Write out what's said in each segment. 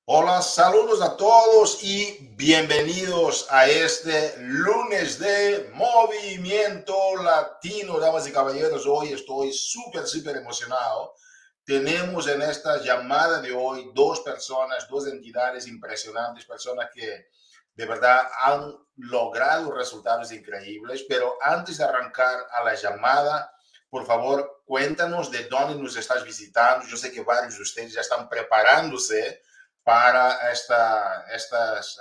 Hola, saludos a todos y bienvenidos a este lunes de Movimiento Latino, damas y caballeros. Hoy estoy súper emocionado. Tenemos en esta llamada de hoy dos personas, dos entidades impresionantes, personas que de verdad han logrado resultados increíbles. Pero antes de arrancar a la llamada, por favor, cuéntanos de dónde nos estás visitando. Yo sé que varios de ustedes ya están preparándose para estas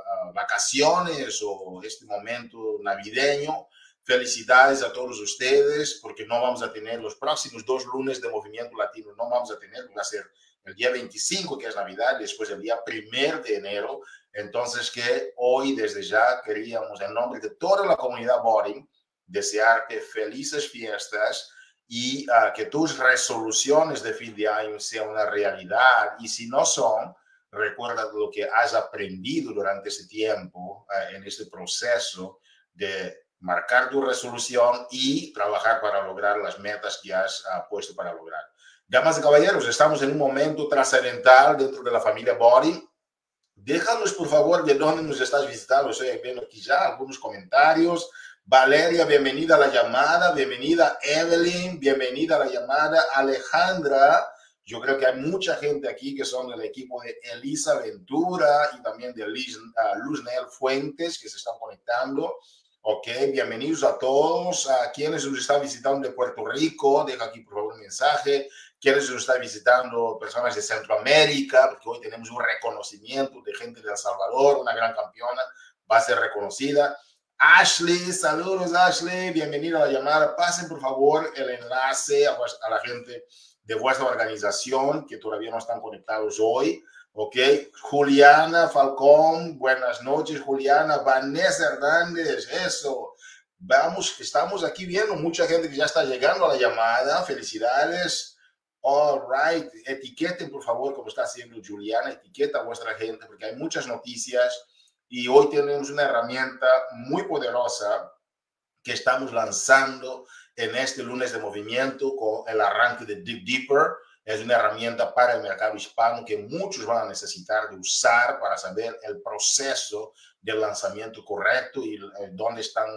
vacaciones o este momento navideño. Felicidades a todos ustedes, porque no vamos a tener los próximos 2 lunes de Movimiento Latino, no vamos a tener, va a ser el día 25, que es Navidad, después el día 1 de enero. Entonces, que hoy desde ya queríamos, en nombre de toda la comunidad Body, desearte felices fiestas y que tus resoluciones de fin de año sean una realidad. Y si no son, recuerda lo que has aprendido durante ese tiempo, en este proceso de marcar tu resolución y trabajar para lograr las metas que has puesto para lograr. Damas y caballeros, estamos en un momento trascendental dentro de la familia Body. Déjanos, por favor, de dónde nos estás visitando. Estoy viendo aquí ya algunos comentarios. Valeria, bienvenida a la llamada. Bienvenida Evelyn, bienvenida a la llamada. Alejandra, yo creo que hay mucha gente aquí que son del equipo de Elisa Ventura y también de Luznel Fuentes que se están conectando. Ok, bienvenidos a todos. A quienes nos están visitando de Puerto Rico, deja aquí por favor un mensaje. Quienes nos están visitando, personas de Centroamérica, porque hoy tenemos un reconocimiento de gente de El Salvador, una gran campeona, va a ser reconocida. Ashley, saludos Ashley, bienvenida a la llamada. Pasen por favor el enlace a la gente de vuestra organización que todavía no están conectados hoy. Ok, Juliana Falcón, buenas noches Juliana. Vanessa Hernández, eso. Vamos, estamos aquí viendo mucha gente que ya está llegando a la llamada. Felicidades. All right, etiqueten por favor, como está haciendo Juliana, etiqueta a vuestra gente porque hay muchas noticias y hoy tenemos una herramienta muy poderosa que estamos lanzando en este lunes de movimiento con el arranque de Dig Deeper. Es una herramienta para el mercado hispano que muchos van a necesitar de usar para saber el proceso del lanzamiento correcto y dónde están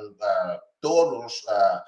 todas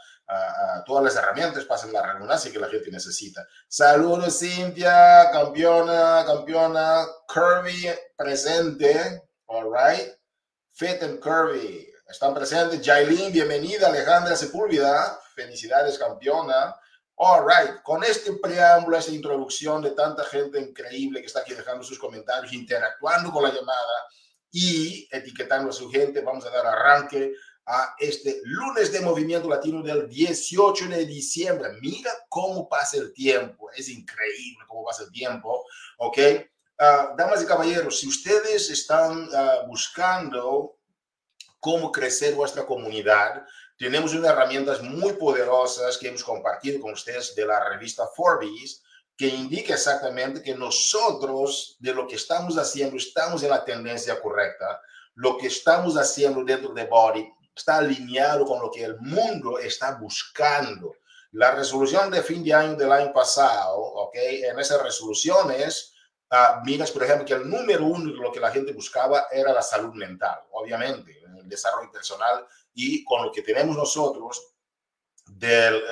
las herramientas, pasan la redundancia que la gente necesita. Saludos, Cintia, campeona. Kirby, presente. All right. Fit and Kirby están presentes. Jailin, bienvenida. Alejandra Sepúlveda, felicidades, campeona. All right, con este preámbulo, esta introducción de tanta gente increíble que está aquí dejando sus comentarios, interactuando con la llamada y etiquetando a su gente, vamos a dar arranque a este lunes de Movimiento Latino del 18 de diciembre. Mira cómo pasa el tiempo, es increíble cómo pasa el tiempo, ¿ok? Damas y caballeros, si ustedes están buscando cómo crecer vuestra comunidad, tenemos unas herramientas muy poderosas que hemos compartido con ustedes de la revista Forbes, que indica exactamente que nosotros, de lo que estamos haciendo, estamos en la tendencia correcta. Lo que estamos haciendo dentro de Body está alineado con lo que el mundo está buscando. La resolución de fin de año del año pasado, ¿ok? En esas resoluciones, miras, por ejemplo, que el número uno de lo que la gente buscaba era la salud mental, obviamente, el desarrollo personal, y con lo que tenemos nosotros del,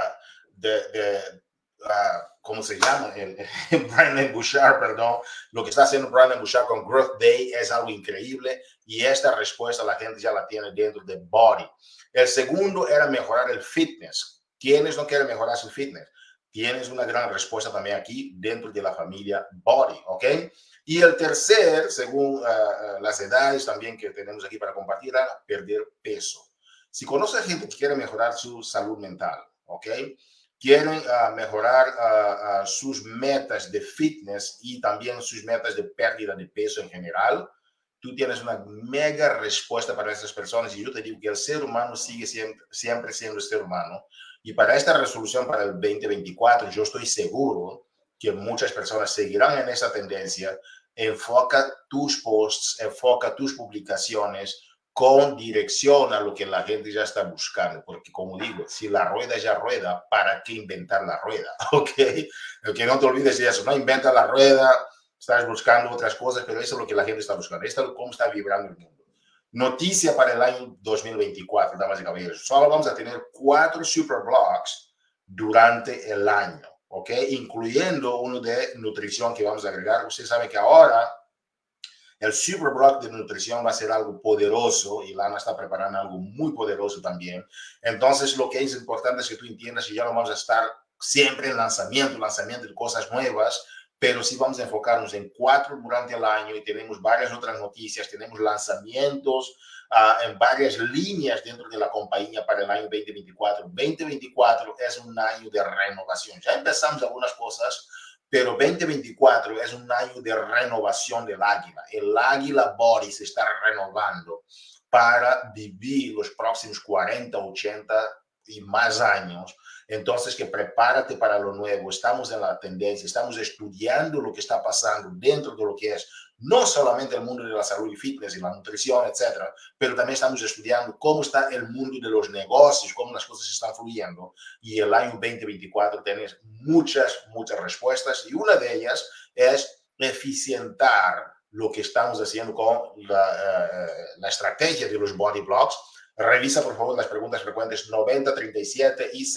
¿cómo se llama? Brandon Bouchard, perdón. Lo que está haciendo Brandon Bouchard con Growth Day es algo increíble y esta respuesta la gente ya la tiene dentro de Body. El segundo era mejorar el fitness. ¿Quiénes no quieren mejorar su fitness? Tienes una gran respuesta también aquí dentro de la familia Body, ¿ok? Y el tercer, según las edades también que tenemos aquí para compartir, era perder peso. Si conoce a gente que quiere mejorar su salud mental, ¿ok? Quieren mejorar sus metas de fitness y también sus metas de pérdida de peso en general, tú tienes una mega respuesta para esas personas. Y yo te digo que el ser humano sigue siempre siendo el ser humano. Y para esta resolución para el 2024, yo estoy seguro que muchas personas seguirán en esa tendencia. Enfoca tus posts, enfoca tus publicaciones con dirección a lo que la gente ya está buscando, porque como digo, si la rueda ya rueda, ¿para qué inventar la rueda? ¿Ok? Que no te olvides de eso, no inventa la rueda, estás buscando otras cosas, pero eso es lo que la gente está buscando. Esto es cómo está vibrando el mundo. Noticia para el año 2024, damas y caballeros. Solo vamos a tener 4 super blocks durante el año, ¿ok? Incluyendo uno de nutrición que vamos a agregar. Usted sabe que ahora el super block de nutrición va a ser algo poderoso y Lana está preparando algo muy poderoso también. Entonces, lo que es importante es que tú entiendas que ya no vamos a estar siempre en lanzamiento de cosas nuevas, pero sí vamos a enfocarnos en 4 durante el año y tenemos varias otras noticias, tenemos lanzamientos en varias líneas dentro de la compañía para el año 2024. 2024 es un año de renovación. Ya empezamos algunas cosas, pero 2024 es un año de renovación del águila. El águila body se está renovando para vivir los próximos 40, 80 y más años. Entonces, que prepárate para lo nuevo. Estamos en la tendencia, estamos estudiando lo que está pasando dentro de lo que es no solamente el mundo de la salud y fitness y la nutrición, etcétera, pero también estamos estudiando cómo está el mundo de los negocios, cómo las cosas están fluyendo. Y el año 2024 tenés muchas respuestas y una de ellas es eficientar lo que estamos haciendo con la estrategia de los body blocks. Revisa, por favor, las preguntas frecuentes 9037 y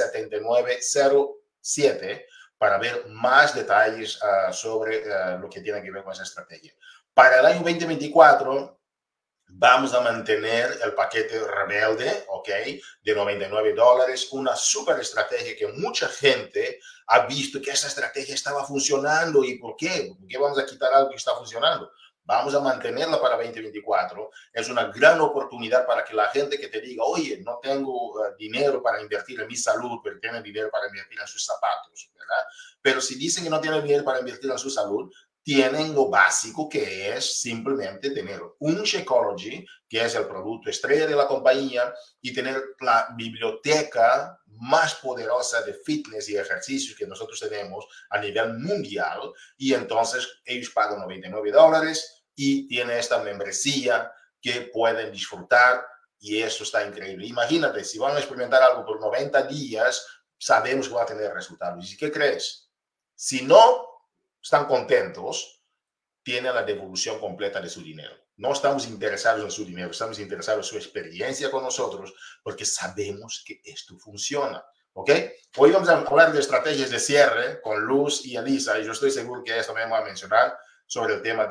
7907 para ver más detalles sobre lo que tiene que ver con esa estrategia. Para el año 2024, vamos a mantener el paquete rebelde, ¿ok? De $99, una super estrategia que mucha gente ha visto que esa estrategia estaba funcionando. ¿Y por qué? ¿Por qué vamos a quitar algo que está funcionando? Vamos a mantenerla para 2024. Es una gran oportunidad para que la gente que te diga, oye, no tengo dinero para invertir en mi salud, pero tiene dinero para invertir en sus zapatos, ¿verdad? Pero si dicen que no tienen dinero para invertir en su salud, tienen lo básico, que es simplemente tener un Shakeology, que es el producto estrella de la compañía, y tener la biblioteca más poderosa de fitness y ejercicios que nosotros tenemos a nivel mundial. Y entonces ellos pagan $99 y tienen esta membresía que pueden disfrutar, y eso está increíble. Imagínate, si van a experimentar algo por 90 días, sabemos que va a tener resultados. ¿Y qué crees? Si no están contentos, tienen la devolución completa de su dinero. No estamos interesados en su dinero, estamos interesados en su experiencia con nosotros, porque sabemos que esto funciona. ¿Ok? Hoy vamos a hablar de estrategias de cierre con Luz y Elisa, y yo estoy seguro que esto me va a mencionar sobre el tema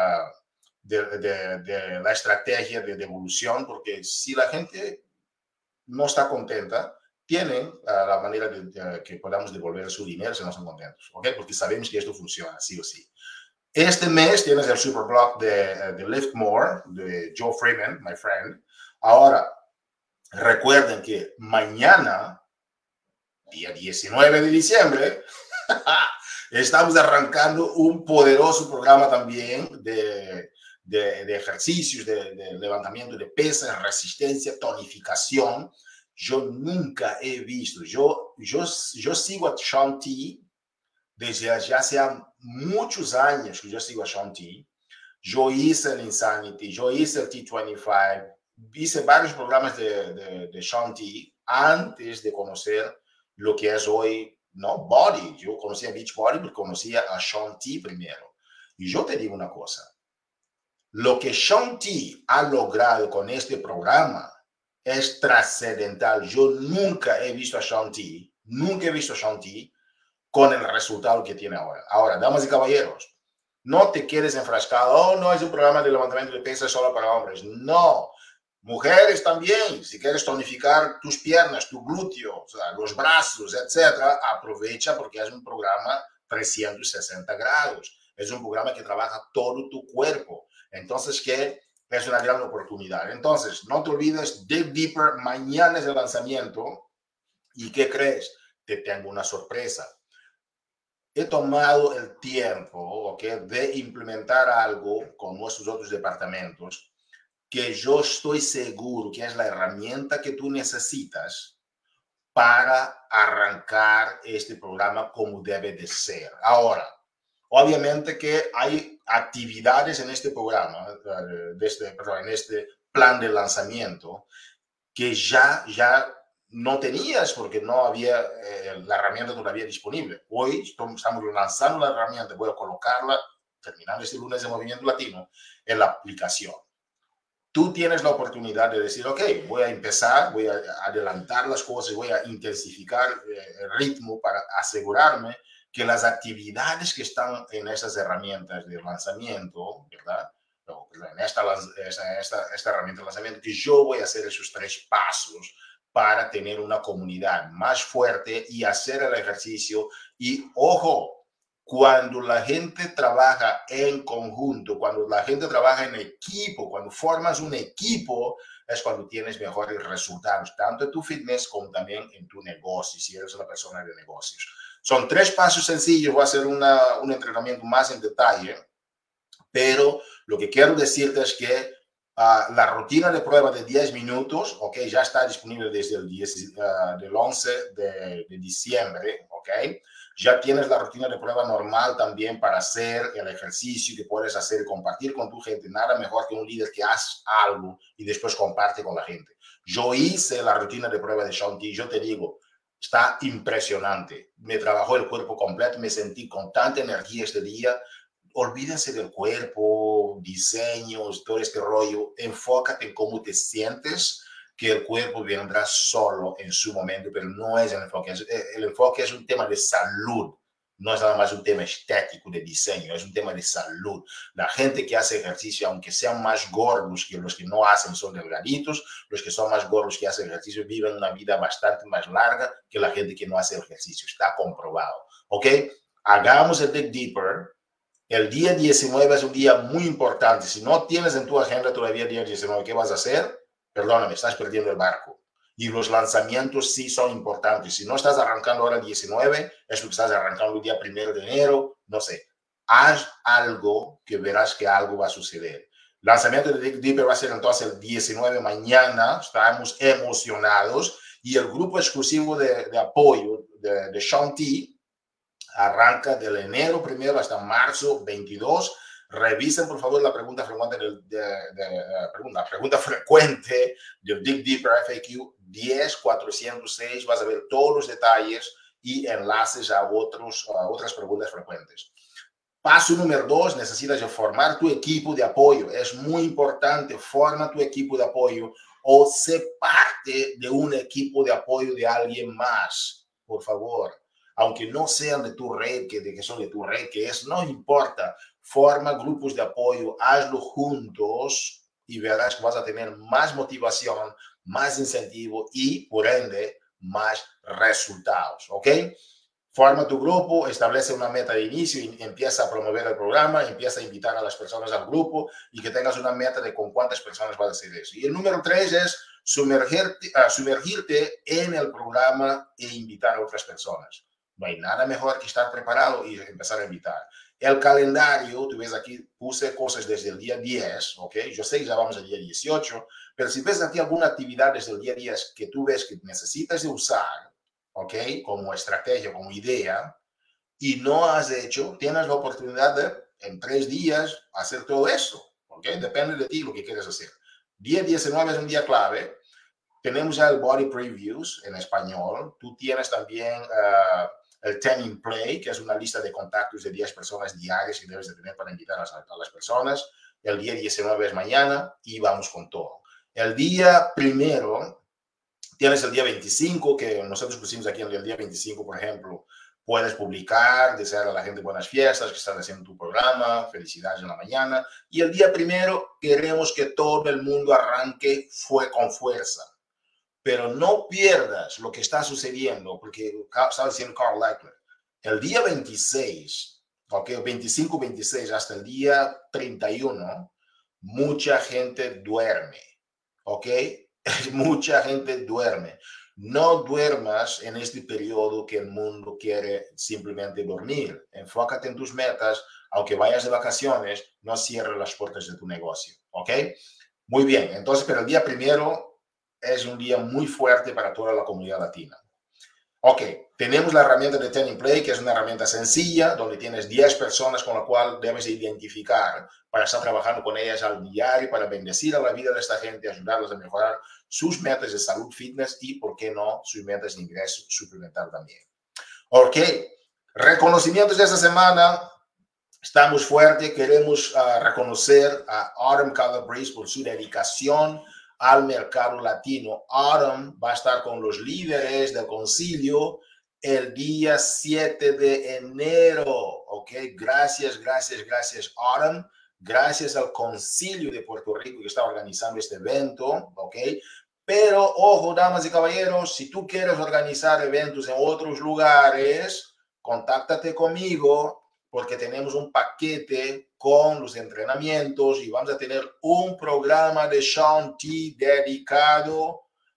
de la estrategia de devolución, porque si la gente no está contenta, tienen la manera de que podamos devolver su dinero si no están contentos, ¿ok? Porque sabemos que esto funciona, sí o sí. Este mes tienes el super blog de Lift More, de Joe Freeman, my friend. Ahora, recuerden que mañana, día 19 de diciembre, estamos arrancando un poderoso programa también de ejercicios, de levantamiento de pesas, resistencia, tonificación. Yo nunca he visto, yo sigo a Shaun T desde ya hace muchos años que yo sigo a Shaun T. Yo hice el Insanity, yo hice el T25, hice varios programas de Shaun T antes de conocer lo que es hoy, no, Body. Yo conocía Beachbody porque conocía a Shaun T primero. Y yo te digo una cosa, lo que Shaun T ha logrado con este programa es trascendental. Yo nunca he visto a Shaun T, nunca he visto a Shaun T con el resultado que tiene ahora. Ahora, damas y caballeros, no te quedes enfrascado, oh, no, es un programa de levantamiento de pesas solo para hombres. No, mujeres también, si quieres tonificar tus piernas, tu glúteo, o sea, los brazos, etcétera, aprovecha porque es un programa 360 grados. Es un programa que trabaja todo tu cuerpo. Entonces, que es una gran oportunidad. Entonces, no te olvides, Dig Deeper, mañana es el lanzamiento. ¿Y qué crees? Te tengo una sorpresa. He tomado el tiempo, ¿okay?, de implementar algo con nuestros otros departamentos que yo estoy seguro que es la herramienta que tú necesitas para arrancar este programa como debe de ser. Ahora, obviamente que hay actividades en este programa, en este plan de lanzamiento, que ya no tenías porque no había la herramienta todavía disponible. Hoy estamos lanzando la herramienta, voy a colocarla terminando este lunes de Movimiento Latino, es la aplicación. Tú tienes la oportunidad de decir, ok, voy a empezar, voy a adelantar las cosas, voy a intensificar el ritmo para asegurarme que las actividades que están en esas herramientas de lanzamiento, ¿verdad? En esta herramienta de lanzamiento, que yo voy a hacer esos 3 pasos para tener una comunidad más fuerte y hacer el ejercicio. Y ojo, cuando la gente trabaja en conjunto, cuando la gente trabaja en equipo, cuando formas un equipo, es cuando tienes mejores resultados, tanto en tu fitness como también en tu negocio, si eres una persona de negocios. Son 3 pasos sencillos, voy a hacer un entrenamiento más en detalle, pero lo que quiero decirte es que la rutina de prueba de 10 minutos, ok, ya está disponible desde el 11 de diciembre, ok. Ya tienes la rutina de prueba normal también para hacer el ejercicio que puedes hacer y compartir con tu gente. Nada mejor que un líder que hace algo y después comparte con la gente. Yo hice la rutina de prueba de Shaun T. Yo te digo, está impresionante. Me trabajó el cuerpo completo, me sentí con tanta energía este día. Olvídense del cuerpo, diseños, todo este rollo. Enfócate en cómo te sientes, que el cuerpo vendrá solo en su momento, pero no es el enfoque. El enfoque es un tema de salud, no es nada más un tema estético de diseño, es un tema de salud. La gente que hace ejercicio, aunque sean más gordos que los que no hacen, son delgaditos, los que son más gordos que hacen ejercicio viven una vida bastante más larga que la gente que no hace ejercicio. Está comprobado, ¿ok? Hagamos el Dig Deeper. El día 19 es un día muy importante. Si no tienes en tu agenda todavía el día 19, ¿qué vas a hacer? Perdóname, estás perdiendo el barco. Y los lanzamientos sí son importantes. Si no estás arrancando ahora el 19, es porque estás arrancando el día 1 de enero, no sé. Haz algo que verás que algo va a suceder. Lanzamiento de Dig Deeper va a ser entonces el 19 mañana. Estamos emocionados. Y el grupo exclusivo de apoyo de Shaun T arranca del enero 1 hasta marzo 22. Revisen, por favor, la pregunta frecuente la pregunta frecuente del Dig Deeper FAQ 10406. Vas a ver todos los detalles y enlaces a otras preguntas frecuentes. Paso número 2, necesitas formar tu equipo de apoyo. Es muy importante, forma tu equipo de apoyo o sé parte de un equipo de apoyo de alguien más, por favor. Aunque no sean de tu red, que son de tu red, no importa. Forma grupos de apoyo, hazlo juntos y verás que vas a tener más motivación, más incentivo y, por ende, más resultados, ¿ok? Forma tu grupo, establece una meta de inicio y empieza a promover el programa, empieza a invitar a las personas al grupo y que tengas una meta de con cuántas personas vas a hacer eso. Y el número 3 es sumergirte en el programa e invitar a otras personas. No hay nada mejor que estar preparado y empezar a invitar. El calendario, tú ves aquí, puse cosas desde el día 10, ¿ok? Yo sé que ya vamos al día 18, pero si ves aquí alguna actividad desde el día 10 que tú ves que necesitas de usar, ¿ok? Como estrategia, como idea, y no has hecho, tienes la oportunidad de en 3 días hacer todo eso, ¿ok? Depende de ti lo que quieres hacer. Día 19 es un día clave. Tenemos ya el Body Previews en español. Tú tienes también el 10 in Play, que es una lista de contactos de 10 personas diarias que debes de tener para invitar a las personas. El día 19 es mañana y vamos con todo. El día 1 tienes el día 25, que nosotros pusimos aquí en el día 25, por ejemplo, puedes publicar, desear a la gente buenas fiestas, que están haciendo tu programa, felicidades en la mañana. Y el día 1 queremos que todo el mundo arranque con fuerza. Pero no pierdas lo que está sucediendo, porque estaba diciendo Carl Lackler, el día 26, ok, 25, 26 hasta el día 31, mucha gente duerme, ok, mucha gente duerme. No duermas en este periodo que el mundo quiere simplemente dormir. Enfócate en tus metas, aunque vayas de vacaciones, no cierres las puertas de tu negocio, ok. Muy bien, entonces, pero el día 1 es un día muy fuerte para toda la comunidad latina. Ok, tenemos la herramienta de 10 in Play, que es una herramienta sencilla, donde tienes 10 personas con las cuales debes identificar para estar trabajando con ellas al diario, para bendecir a la vida de esta gente, ayudarlos a mejorar sus metas de salud, fitness y, ¿por qué no?, sus metas de ingreso suplementar también. Ok, reconocimientos de esta semana. Estamos fuertes, queremos reconocer a Autumn Calabrese por su dedicación al mercado latino. Autumn va a estar con los líderes del concilio el día 7 de enero, ¿ok? Gracias, gracias, gracias, Autumn. Gracias al concilio de Puerto Rico que está organizando este evento, ¿ok? Pero, ojo, damas y caballeros, si tú quieres organizar eventos en otros lugares, contáctate conmigo porque tenemos un paquete con los entrenamientos y vamos a tener un programa de Shaun T dedicado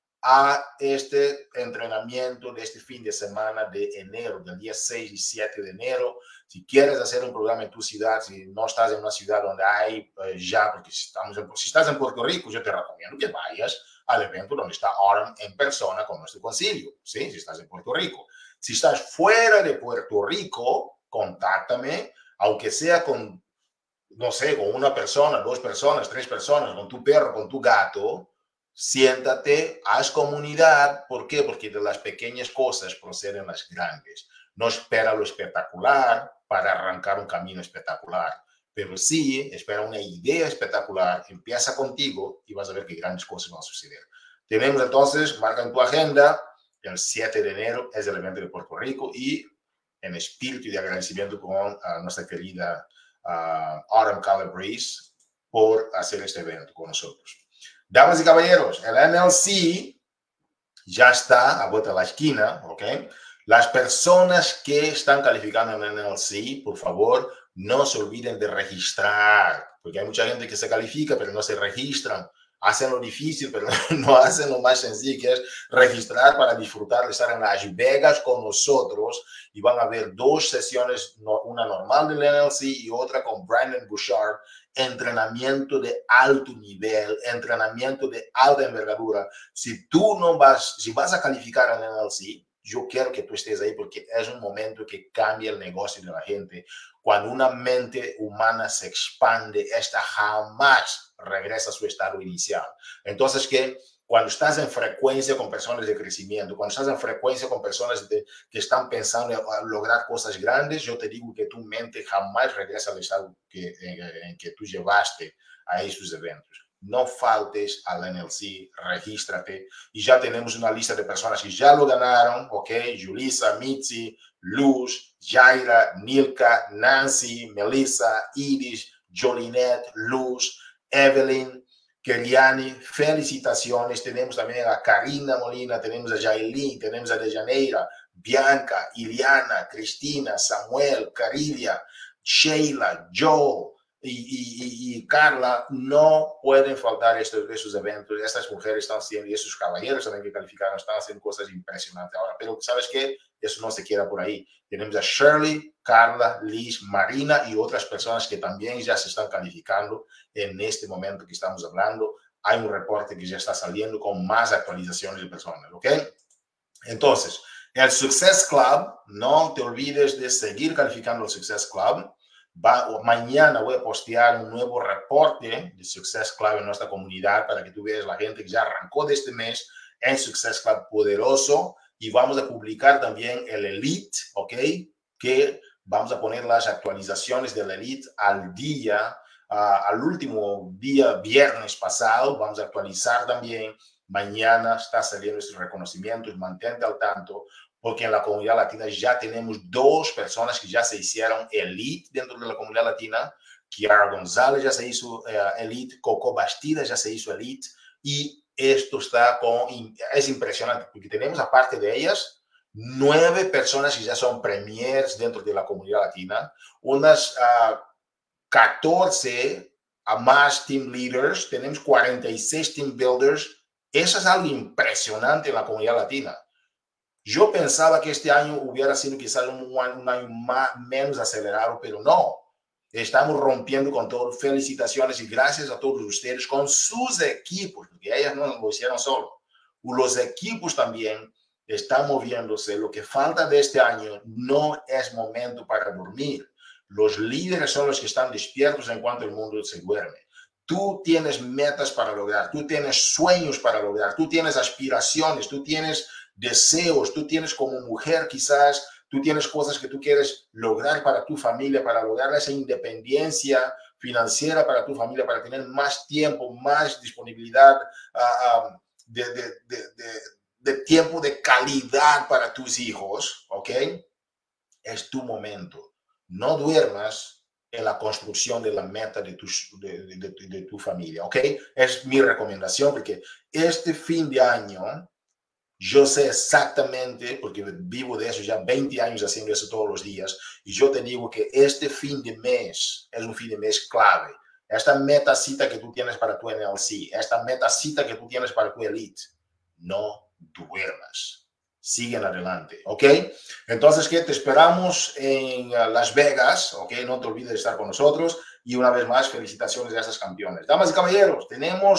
a este entrenamiento de este fin de semana de enero, del día 6 y 7 de enero. Si quieres hacer un programa en tu ciudad, si no estás en una ciudad donde hay ya, porque si estás en Puerto Rico, yo te recomiendo que vayas al evento donde está Autumn en persona con nuestro concilio, ¿sí? Si estás en Puerto Rico. Si estás fuera de Puerto Rico, contáctame, aunque sea con, no sé, con una persona, dos personas, tres personas, con tu perro, con tu gato, siéntate, haz comunidad. ¿Por qué? Porque de las pequeñas cosas proceden las grandes. No espera lo espectacular para arrancar un camino espectacular, pero sí espera una idea espectacular, empieza contigo y vas a ver que grandes cosas van a suceder. Tenemos entonces, marca en tu agenda, el 7 de enero es el evento de Puerto Rico y en espíritu de agradecimiento con nuestra querida Autumn Calabrese por hacer este evento con nosotros. Damas y caballeros, el NLC ya está a vuelta a la esquina, ¿ok? Las personas que están calificando en el NLC, por favor, no se olviden de registrar, porque hay mucha gente que se califica, pero no se registran. Hacen lo difícil, pero no hacen lo más sencillo, que es registrar para disfrutar de estar en Las Vegas con nosotros. Y van a haber dos sesiones, una normal del NLC y otra con Brandon Bouchard, entrenamiento de alto nivel, entrenamiento de alta envergadura. Si tú no vas, si vas a calificar al NLC, yo quiero que tú estés ahí porque es un momento que cambia el negocio de la gente. Cuando una mente humana se expande, esta jamás regresa a su estado inicial. Entonces, que cuando estás en frecuencia con personas de crecimiento, cuando estás en frecuencia con personas que están pensando en lograr cosas grandes, yo te digo que tu mente jamás regresa al estado en que tú llevaste a esos eventos. No faltes al NLC, regístrate y ya tenemos una lista de personas que ya lo ganaron, ¿ok? Julissa, Mitzi, Luz, Jaira, Nilka, Nancy, Melissa, Iris, Jolinet, Luz, Evelyn, Keriani, felicitaciones. Tenemos también a Karina Molina, tenemos a Jailin, tenemos a Dejaneira, Bianca, Iliana, Cristina, Samuel, Carilia, Sheila, Joe y Carla. No pueden faltar esos eventos. Estas mujeres están haciendo, y esos caballeros también que calificaron, están haciendo cosas impresionantes ahora. Pero ¿sabes qué? Eso no se queda por ahí. Tenemos a Shirley, Carla, Liz, Marina y otras personas que también ya se están calificando en este momento que estamos hablando. Hay un reporte que ya está saliendo con más actualizaciones de personas, ¿ok? Entonces, el Success Club, no te olvides de seguir calificando el Success Club. Mañana voy a postear un nuevo reporte de Success Club en nuestra comunidad para que tú veas la gente que ya arrancó de este mes en Success Club poderoso, y vamos a publicar también el Elite, ¿ok? Que vamos a poner las actualizaciones del Elite al día, al último día, viernes pasado. Vamos a actualizar también. Mañana está saliendo estos reconocimientos, mantente al tanto, porque en la comunidad latina ya tenemos dos personas que ya se hicieron elite dentro de la comunidad latina. Kiara González ya se hizo elite, Coco Bastida ya se hizo elite, y esto es impresionante, porque tenemos aparte de ellas 9 personas que ya son premiers dentro de la comunidad latina, unas 14 a más team leaders, tenemos 46 team builders. Eso es algo impresionante en la comunidad latina. Yo pensaba que este año hubiera sido quizás un año menos acelerado, pero no. Estamos rompiendo con todo. Felicitaciones y gracias a todos ustedes con sus equipos, porque ellas no lo hicieron solo. Los equipos también están moviéndose. Lo que falta de este año no es momento para dormir. Los líderes son los que están despiertos en cuanto el mundo se duerme. Tú tienes metas para lograr, tú tienes sueños para lograr, tú tienes aspiraciones, tú tienes deseos, tú tienes como mujer quizás tú tienes cosas que tú quieres lograr para tu familia, para lograr esa independencia financiera para tu familia, para tener más tiempo, más disponibilidad de, de, de, de tiempo de calidad para tus hijos, ¿ok? Es tu momento. No duermas en la construcción de la meta de tu familia, ¿ok? Es mi recomendación porque este fin de año yo sé exactamente, porque vivo de eso ya 20 años haciendo eso todos los días, y yo te digo que este fin de mes es un fin de mes clave. Esta metacita que tú tienes para tu NLC, esta metacita que tú tienes para tu Elite, no duermas. Siguen adelante, ¿ok? Entonces, ¿qué? Te esperamos en Las Vegas, ¿ok? No te olvides de estar con nosotros. Y una vez más, felicitaciones a esas campeones. Damas y caballeros,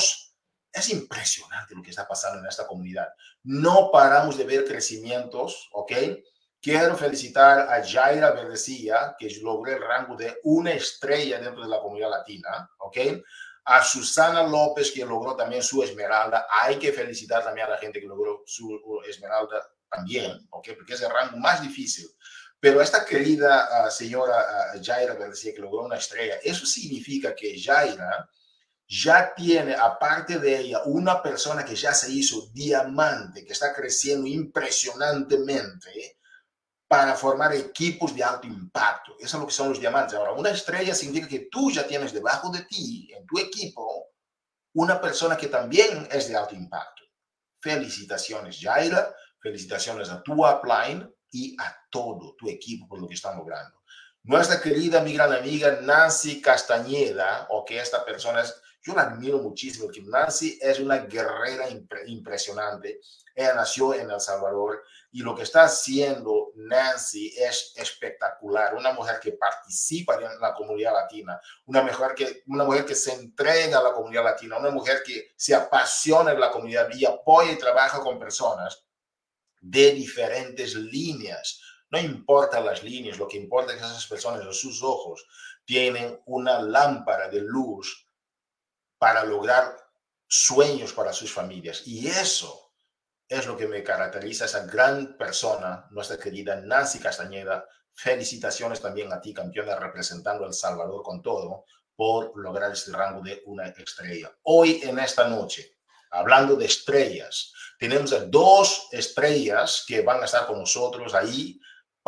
es impresionante lo que está pasando en esta comunidad. No paramos de ver crecimientos, ¿ok? Quiero felicitar a Jaira Verdecilla, que logró el rango de una estrella dentro de la comunidad latina, ¿ok? A Susana López, que logró también su esmeralda. Hay que felicitar también a la gente que logró su esmeralda también, ¿ok? Porque es el rango más difícil. Pero esta querida señora Jaira Verdecilla, que logró una estrella, eso significa que Jaira ya tiene, aparte de ella, una persona que ya se hizo diamante, que está creciendo impresionantemente para formar equipos de alto impacto. Eso es lo que son los diamantes. Ahora, una estrella significa que tú ya tienes debajo de ti, en tu equipo, una persona que también es de alto impacto. Felicitaciones, Jaira. Felicitaciones a tu upline y a todo tu equipo por lo que están logrando. Nuestra querida, mi gran amiga Nancy Castañeda, o que esta persona es, yo la admiro muchísimo, porque Nancy es una guerrera impresionante. Ella nació en El Salvador y lo que está haciendo Nancy es espectacular. Una mujer que participa en la comunidad latina, una mujer que se entrega a la comunidad latina, una mujer que se apasiona en la comunidad y apoya y trabaja con personas de diferentes líneas. No importa las líneas, lo que importa es que esas personas en sus ojos tienen una lámpara de luz para lograr sueños para sus familias. Y eso es lo que me caracteriza a esa gran persona, nuestra querida Nancy Castañeda. Felicitaciones también a ti, campeona, representando a El Salvador con todo, por lograr este rango de una estrella. Hoy, en esta noche, hablando de estrellas, tenemos a dos estrellas que van a estar con nosotros ahí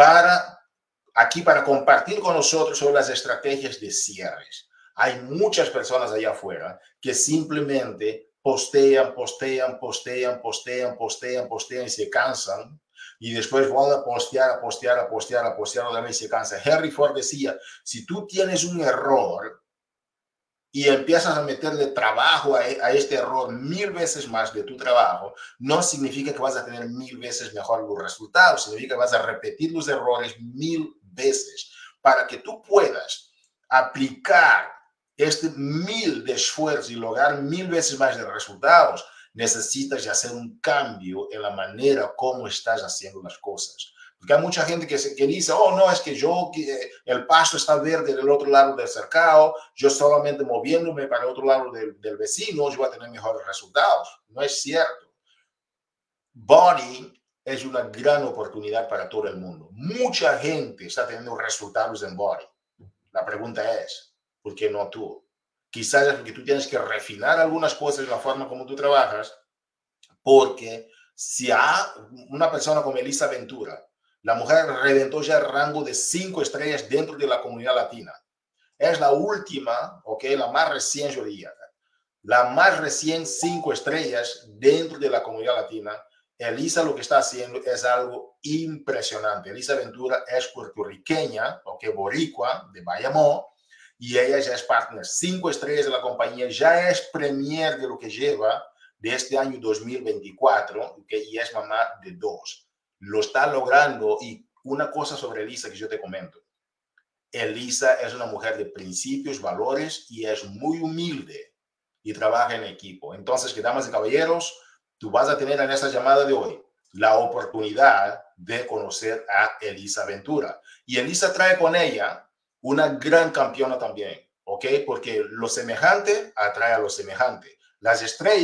para compartir con nosotros sobre las estrategias de cierres. Hay muchas personas allá afuera que simplemente postean y se cansan y después van a postear otra vez y se cansan. Henry Ford decía, si tú tienes un error y empiezas a meterle trabajo a este error 1000 veces más de tu trabajo, no significa que vas a tener 1000 veces mejor los resultados, significa que vas a repetir los errores 1000 veces para que tú puedas aplicar este 1000 de esfuerzo y lograr 1000 veces más de resultados. Necesitas hacer un cambio en la manera como estás haciendo las cosas. Porque hay mucha gente que dice, oh, no, es que el pasto está verde del otro lado del cercado, yo solamente moviéndome para el otro lado del vecino, yo voy a tener mejores resultados. No es cierto. Body es una gran oportunidad para todo el mundo. Mucha gente está teniendo resultados en Body. La pregunta es, ¿por qué no tú? Quizás es porque tú tienes que refinar algunas cosas en la forma como tú trabajas, porque si a una persona como Elisa Ventura, la mujer reventó ya el rango de 5 estrellas dentro de la comunidad latina. Es la última, ok, la más recién, yo diría, la más recién 5 estrellas dentro de la comunidad latina. Elisa lo que está haciendo es algo impresionante. Elisa Ventura es puertorriqueña, ok, boricua, de Bayamón, y ella ya es partner 5 estrellas de la compañía, ya es premier de lo que lleva de este año 2024, okay, y es mamá de 2. Lo está logrando. Y una cosa sobre Elisa que yo te comento. Elisa es una mujer de principios, valores y es muy humilde y trabaja en equipo. Entonces, damas y caballeros, tú vas a tener en esta llamada de hoy la oportunidad de conocer a Elisa Ventura. Y Elisa trae con ella una gran campeona también, ¿ok? Porque lo semejante atrae a lo semejante. Las estrellas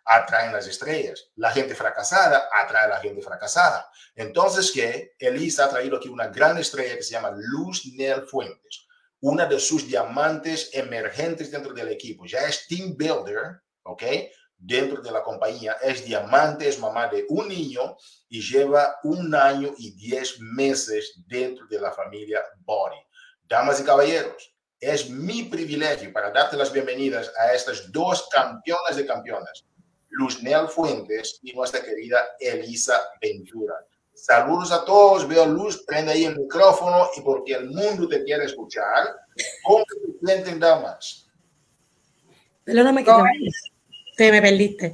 atraen las estrellas. La gente fracasada atrae a la gente fracasada. Entonces, que Elisa ha traído aquí una gran estrella que se llama Luz Nel Fuentes, una de sus diamantes emergentes dentro del equipo. Ya es team builder, ¿ok? Dentro de la compañía, es diamante, es mamá de un niño y lleva 1 año y 10 meses dentro de la familia Body. Damas y caballeros, es mi privilegio para darte las bienvenidas a estas dos campeonas de campeonas, Luznel Fuentes y nuestra querida Elisa Ventura. Saludos a todos, veo Luz, prende ahí el micrófono y porque el mundo te quiere escuchar, ¿cómo se sienten, damas? Perdóname que te me perdiste.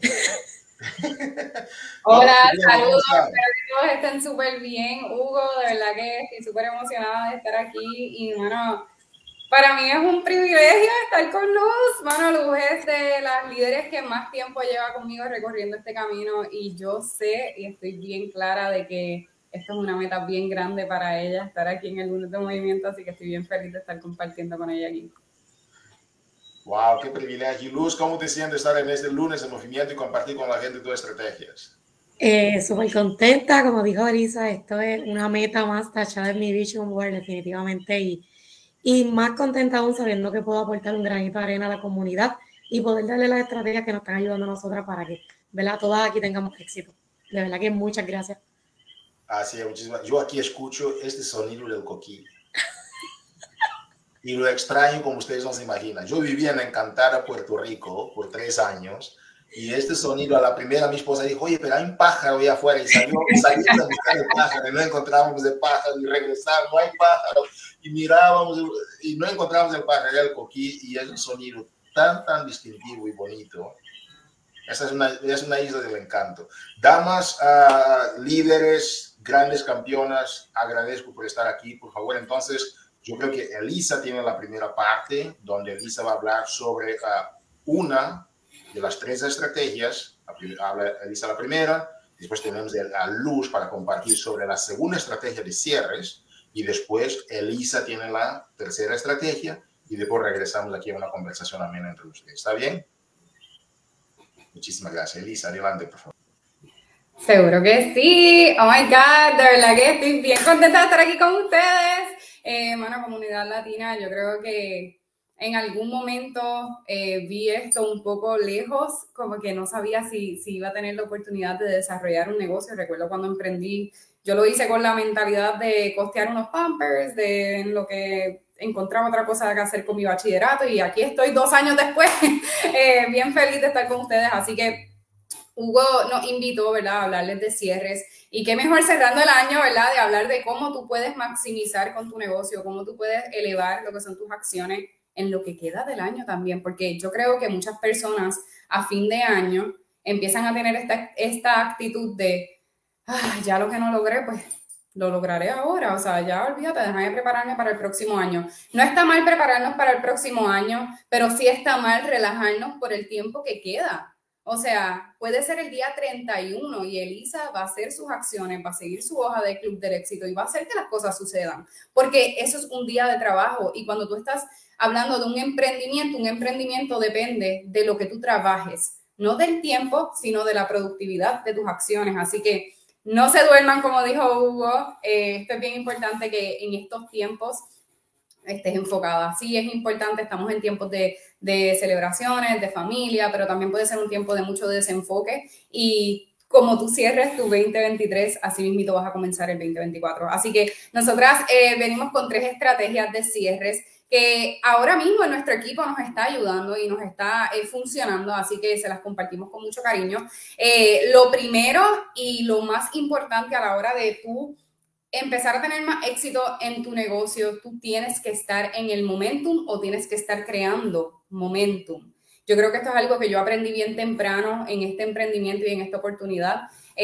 Hola, saludos, espero que todos estén súper bien. Hugo, de verdad que estoy súper emocionada de estar aquí y bueno, para mí es un privilegio estar con Luz. Bueno, Luz es de las líderes que más tiempo lleva conmigo recorriendo este camino y yo sé y estoy bien clara de que esto es una meta bien grande para ella, estar aquí en el Lunes de Movimiento, así que estoy bien feliz de estar compartiendo con ella aquí. Wow, qué privilegio. Luz, ¿cómo te sientes estar en este Lunes de Movimiento y compartir con la gente tus estrategias? Súper contenta, como dijo Elisa, esto es una meta más tachada en mi vision board definitivamente y más contenta aún sabiendo que puedo aportar un granito de arena a la comunidad y poder darle las estrategias que nos están ayudando a nosotras para que, ¿verdad?, todas aquí tengamos éxito. De verdad que muchas gracias. Así es, muchísimas. Yo aquí escucho este sonido del coquí. Y lo extraño como ustedes no se imaginan. Yo vivía en Encantada, Puerto Rico, por 3 años, y este sonido, a la primera mi esposa dijo, oye, pero hay un pájaro ahí afuera, y salimos a buscar el pájaro, y no encontrábamos el pájaro, y regresamos, no hay pájaro, y mirábamos, y no encontramos el pájaro, era el coquí, y es un sonido tan distintivo y bonito. Esa es una isla del encanto. Damas, líderes, grandes campeonas, agradezco por estar aquí. Por favor, entonces, yo creo que Elisa tiene la primera parte, donde Elisa va a hablar sobre una de las 3 estrategias. Habla Elisa la primera, después tenemos a Luz para compartir sobre la segunda estrategia de cierres, y después Elisa tiene la tercera estrategia, y después regresamos aquí a una conversación amena entre ustedes. ¿Está bien? Muchísimas gracias. Elisa, adelante, por favor. Seguro que sí. Oh my God, de verdad que estoy bien contenta de estar aquí con ustedes. Bueno, comunidad latina, yo creo que en algún momento vi esto un poco lejos, como que no sabía si iba a tener la oportunidad de desarrollar un negocio. Recuerdo cuando emprendí, yo lo hice con la mentalidad de costear unos Pampers, de en lo que encontraba otra cosa que hacer con mi bachillerato y aquí estoy 2 años después, bien feliz de estar con ustedes, así que Hugo nos invitó, ¿verdad?, a hablarles de cierres y qué mejor cerrando el año, ¿verdad?, de hablar de cómo tú puedes maximizar con tu negocio, cómo tú puedes elevar lo que son tus acciones en lo que queda del año también, porque yo creo que muchas personas a fin de año empiezan a tener esta actitud de, ya lo que no logré, pues lo lograré ahora, o sea, ya olvídate, déjame prepararme para el próximo año. No está mal prepararnos para el próximo año, pero sí está mal relajarnos por el tiempo que queda. O sea, puede ser el día 31 y Elisa va a hacer sus acciones, va a seguir su hoja de Club del Éxito y va a hacer que las cosas sucedan, porque eso es un día de trabajo y cuando tú estás hablando de un emprendimiento depende de lo que tú trabajes, no del tiempo, sino de la productividad de tus acciones. Así que no se duerman, como dijo Hugo. Esto es bien importante que en estos tiempos estés enfocada. Sí, es importante, estamos en tiempos de celebraciones, de familia, pero también puede ser un tiempo de mucho desenfoque y como tú cierres tu 2023, así mismo vas a comenzar el 2024. Así que nosotras venimos con 3 estrategias de cierres que ahora mismo en nuestro equipo nos está ayudando y nos está funcionando, así que se las compartimos con mucho cariño. Lo primero y lo más importante a la hora de tú empezar a tener más éxito en tu negocio, tú tienes que estar en el momentum o tienes que estar creando momentum. Yo creo que esto es algo que yo aprendí bien temprano en este emprendimiento y en esta oportunidad.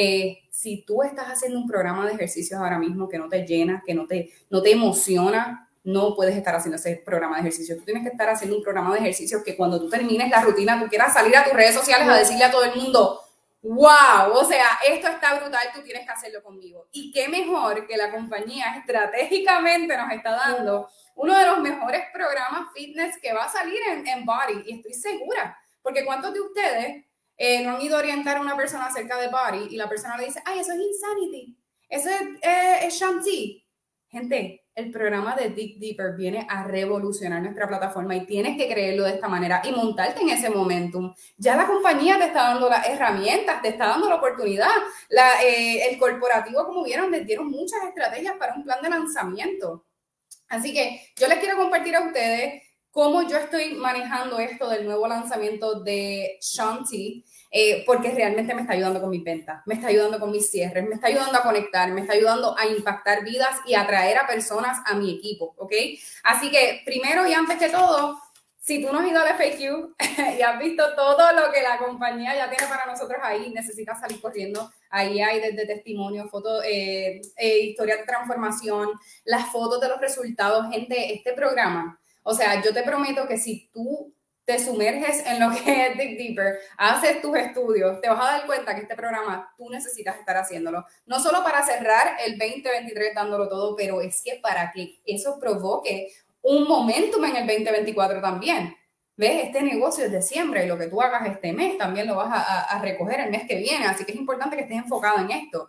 Si tú estás haciendo un programa de ejercicios ahora mismo que no te llena, que no te emociona, no puedes estar haciendo ese programa de ejercicios. Tú tienes que estar haciendo un programa de ejercicios que cuando tú termines la rutina, tú quieras salir a tus redes sociales a decirle a todo el mundo, wow, o sea, esto está brutal, tú tienes que hacerlo conmigo. Y qué mejor que la compañía estratégicamente nos está dando uno de los mejores programas fitness que va a salir en Body, y estoy segura, porque ¿cuántos de ustedes no han ido a orientar a una persona acerca de body y la persona le dice, ay, eso es Insanity, eso es Shanti. Gente, el programa de Dig Deeper viene a revolucionar nuestra plataforma y tienes que creerlo de esta manera y montarte en ese momentum. Ya la compañía te está dando las herramientas, te está dando la oportunidad. El corporativo, como vieron, les dieron muchas estrategias para un plan de lanzamiento. Así que yo les quiero compartir a ustedes cómo yo estoy manejando esto del nuevo lanzamiento de Shanti, porque realmente me está ayudando con mis ventas, me está ayudando con mis cierres, me está ayudando a conectar, me está ayudando a impactar vidas y atraer a personas a mi equipo, ¿ok? Así que primero y antes que todo, si tú no has ido al FAQ y has visto todo lo que la compañía ya tiene para nosotros ahí, necesitas salir corriendo. Ahí hay desde testimonios, fotos, historias de transformación, las fotos de los resultados. Gente, este programa, o sea, yo te prometo que si tú te sumerges en lo que es Dig Deeper, haces tus estudios, te vas a dar cuenta que este programa tú necesitas estar haciéndolo. No solo para cerrar el 2023 dándolo todo, pero es que para que eso provoque un momentum en el 2024 también. ¿Ves? Este negocio es de siembra y lo que tú hagas este mes también lo vas a recoger el mes que viene. Así que es importante que estés enfocado en esto.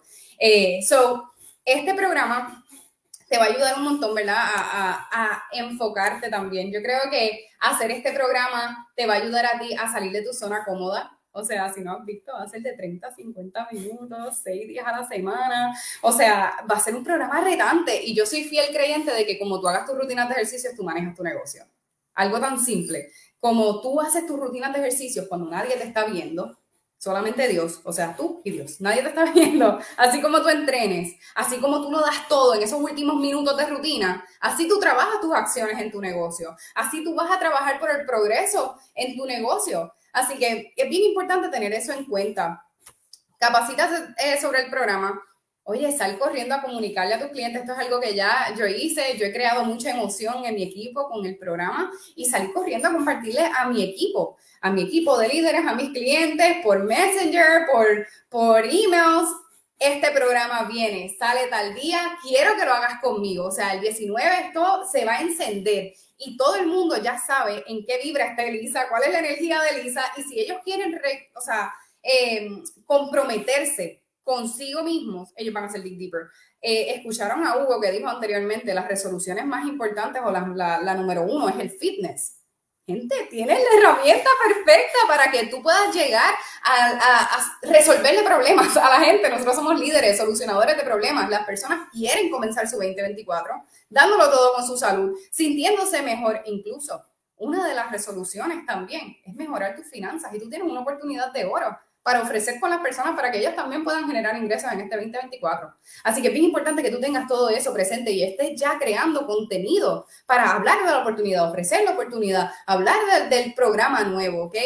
Este programa te va a ayudar un montón, ¿verdad? A enfocarte también. Yo creo que hacer este programa te va a ayudar a ti a salir de tu zona cómoda. O sea, si no has visto, va a ser de 30 a 50 minutos, 6 días a la semana. O sea, va a ser un programa retante. Y yo soy fiel creyente de que como tú hagas tus rutinas de ejercicios, tú manejas tu negocio. Algo tan simple. Como tú haces tus rutinas de ejercicios cuando nadie te está viendo, solamente Dios, o sea, tú y Dios, nadie te está viendo. Así como tú entrenes, así como tú lo das todo en esos últimos minutos de rutina, así tú trabajas tus acciones en tu negocio, así tú vas a trabajar por el progreso en tu negocio. Así que es bien importante tener eso en cuenta. Capacítate sobre el programa. Oye, sal corriendo a comunicarle a tus clientes. Esto es algo que ya yo hice. Yo he creado mucha emoción en mi equipo con el programa y salí corriendo a compartirle a mi equipo de líderes, a mis clientes, por Messenger, por emails. Este programa viene, sale tal día, quiero que lo hagas conmigo. O sea, el 19 esto se va a encender y todo el mundo ya sabe en qué vibra está Elisa, cuál es la energía de Elisa y si ellos quieren, comprometerse consigo mismos, ellos van a hacer Dig Deeper. Escucharon a Hugo que dijo anteriormente, las resoluciones más importantes o la número 1 es el fitness. Gente, tienes la herramienta perfecta para que tú puedas llegar a resolverle problemas a la gente. Nosotros somos líderes, solucionadores de problemas. Las personas quieren comenzar su 2024 dándolo todo con su salud, sintiéndose mejor. Incluso una de las resoluciones también es mejorar tus finanzas y tú tienes una oportunidad de oro para ofrecer con las personas para que ellas también puedan generar ingresos en este 2024. Así que es bien importante que tú tengas todo eso presente y estés ya creando contenido para hablar de la oportunidad, ofrecer la oportunidad, hablar del programa nuevo, ¿ok?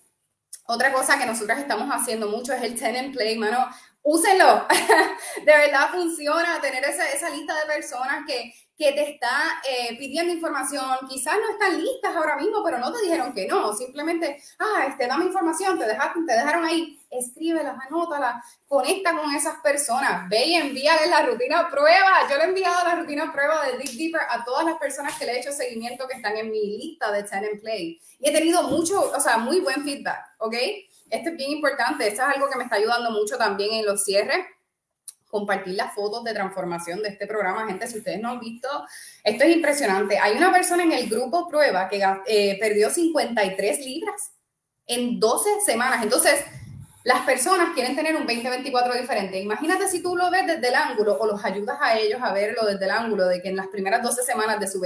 Otra cosa que nosotros estamos haciendo mucho es el 10 and Play, mano. Úsenlo. De verdad funciona tener esa lista de personas que te está pidiendo información. Quizás no están listas ahora mismo, pero no te dijeron que no. Simplemente, dame información, te dejaron ahí. Escríbelas, anótalas, conecta con esas personas. Ve y envíales la rutina prueba. Yo le he enviado la rutina prueba de Dig Deeper a todas las personas que le he hecho seguimiento que están en mi lista de 10 and Play. Y he tenido muy buen feedback, ¿ok? Esto es bien importante. Esto es algo que me está ayudando mucho también en los cierres. Compartir las fotos de transformación de este programa. Gente, si ustedes no han visto, esto es impresionante. Hay una persona en el grupo prueba que perdió 53 libras en 12 semanas. Entonces, las personas quieren tener un 2024 diferente. Imagínate si tú lo ves desde el ángulo o los ayudas a ellos a verlo desde el ángulo de que en las primeras 12 semanas de su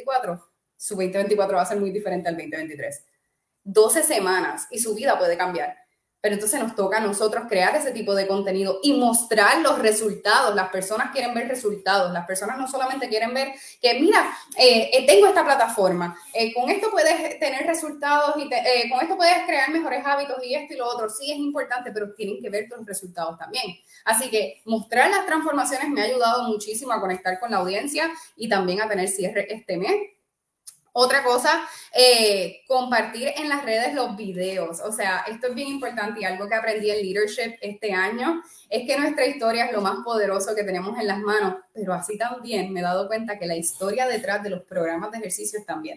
2024 va a ser muy diferente al 2023. 12 semanas y su vida puede cambiar. Pero entonces nos toca a nosotros crear ese tipo de contenido y mostrar los resultados. Las personas quieren ver resultados. Las personas no solamente quieren ver que, mira, tengo esta plataforma. Con esto puedes tener resultados y con esto puedes crear mejores hábitos y esto y lo otro. Sí, es importante, pero tienen que ver los resultados también. Así que mostrar las transformaciones me ha ayudado muchísimo a conectar con la audiencia y también a tener cierre este mes. Otra cosa, compartir en las redes los videos. O sea, esto es bien importante y algo que aprendí en Leadership este año es que nuestra historia es lo más poderoso que tenemos en las manos, pero así también me he dado cuenta que la historia detrás de los programas de ejercicios también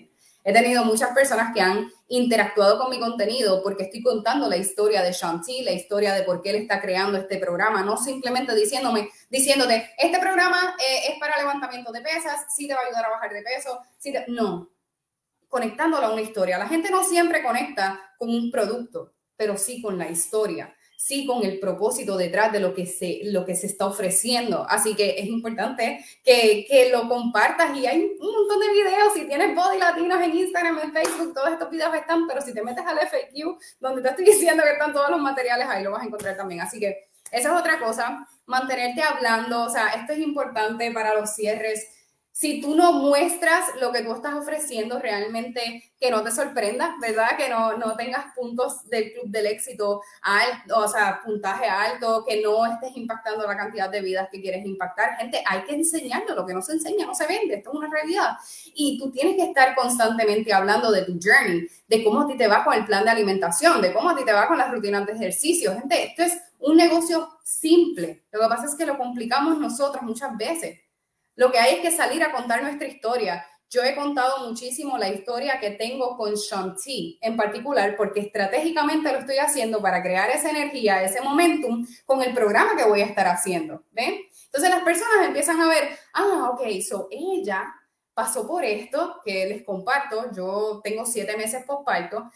He tenido muchas personas que han interactuado con mi contenido porque estoy contando la historia de Shaun T, la historia de por qué él está creando este programa, no simplemente diciéndote, este programa es para levantamiento de pesas, sí te va a ayudar a bajar de peso, no, conectándolo a una historia. La gente no siempre conecta con un producto, pero sí con la historia, sí con el propósito detrás de lo que se está ofreciendo. Así que es importante que lo compartas, y hay un montón de videos. Si tienes Body Latinos en Instagram, en Facebook, todos estos videos están, pero si te metes al FAQ, donde te estoy diciendo que están todos los materiales, ahí lo vas a encontrar también. Así que esa es otra cosa, mantenerte hablando. O sea, esto es importante para los cierres. Si tú no muestras lo que tú estás ofreciendo, realmente que no te sorprendas, ¿verdad? Que no tengas puntos del club del éxito alto, o sea, puntaje alto, que no estés impactando la cantidad de vidas que quieres impactar. Gente, hay que enseñarlo, lo que no se enseña no se vende, esto es una realidad. Y tú tienes que estar constantemente hablando de tu journey, de cómo a ti te va con el plan de alimentación, de cómo a ti te va con las rutinas de ejercicio. Gente, esto es un negocio simple. Lo que pasa es que lo complicamos nosotros muchas veces. Lo que hay es que salir a contar nuestra historia. Yo he contado muchísimo la historia que tengo con Shaun T en particular, porque estratégicamente lo estoy haciendo para crear esa energía, ese momentum con el programa que voy a estar haciendo. ¿Ven? Entonces las personas empiezan a ver, ok, so ella pasó por esto que les comparto. Yo tengo 7 meses postparto.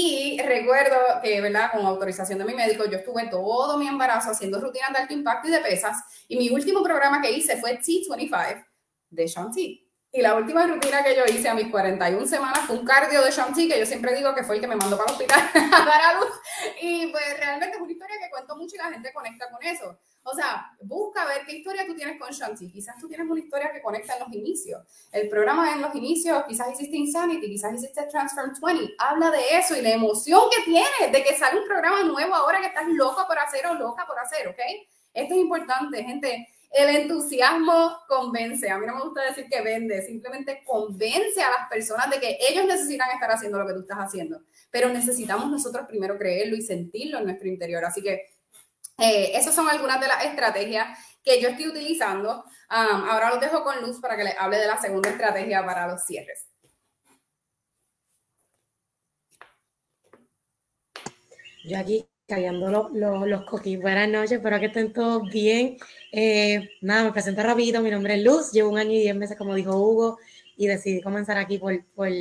Y recuerdo que, ¿verdad?, con autorización de mi médico, yo estuve todo mi embarazo haciendo rutinas de alto impacto y de pesas. Y mi último programa que hice fue T25 de Shaun T. Y la última rutina que yo hice a mis 41 semanas fue un cardio de Shaun T, que yo siempre digo que fue el que me mandó para el hospital a dar a luz. Y pues realmente es una historia que cuento mucho y la gente conecta con eso. O sea, busca ver qué historia tú tienes con Shaun T. Quizás tú tienes una historia que conecta en los inicios. El programa en los inicios, quizás hiciste Insanity, quizás hiciste Transform 20. Habla de eso y la emoción que tienes de que sale un programa nuevo ahora que estás loca por hacer o loca por hacer, ¿ok? Esto es importante, gente. El entusiasmo convence. A mí no me gusta decir que vende, simplemente convence a las personas de que ellos necesitan estar haciendo lo que tú estás haciendo. Pero necesitamos nosotros primero creerlo y sentirlo en nuestro interior. Así que esas son algunas de las estrategias que yo estoy utilizando. Ahora los dejo con Luz para que les hable de la segunda estrategia para los cierres. Yo aquí callando los coquis. Buenas noches, espero que estén todos bien. Nada, me presento rapidito, mi nombre es Luz, llevo 1 año y 10 meses, como dijo Hugo, y decidí comenzar aquí por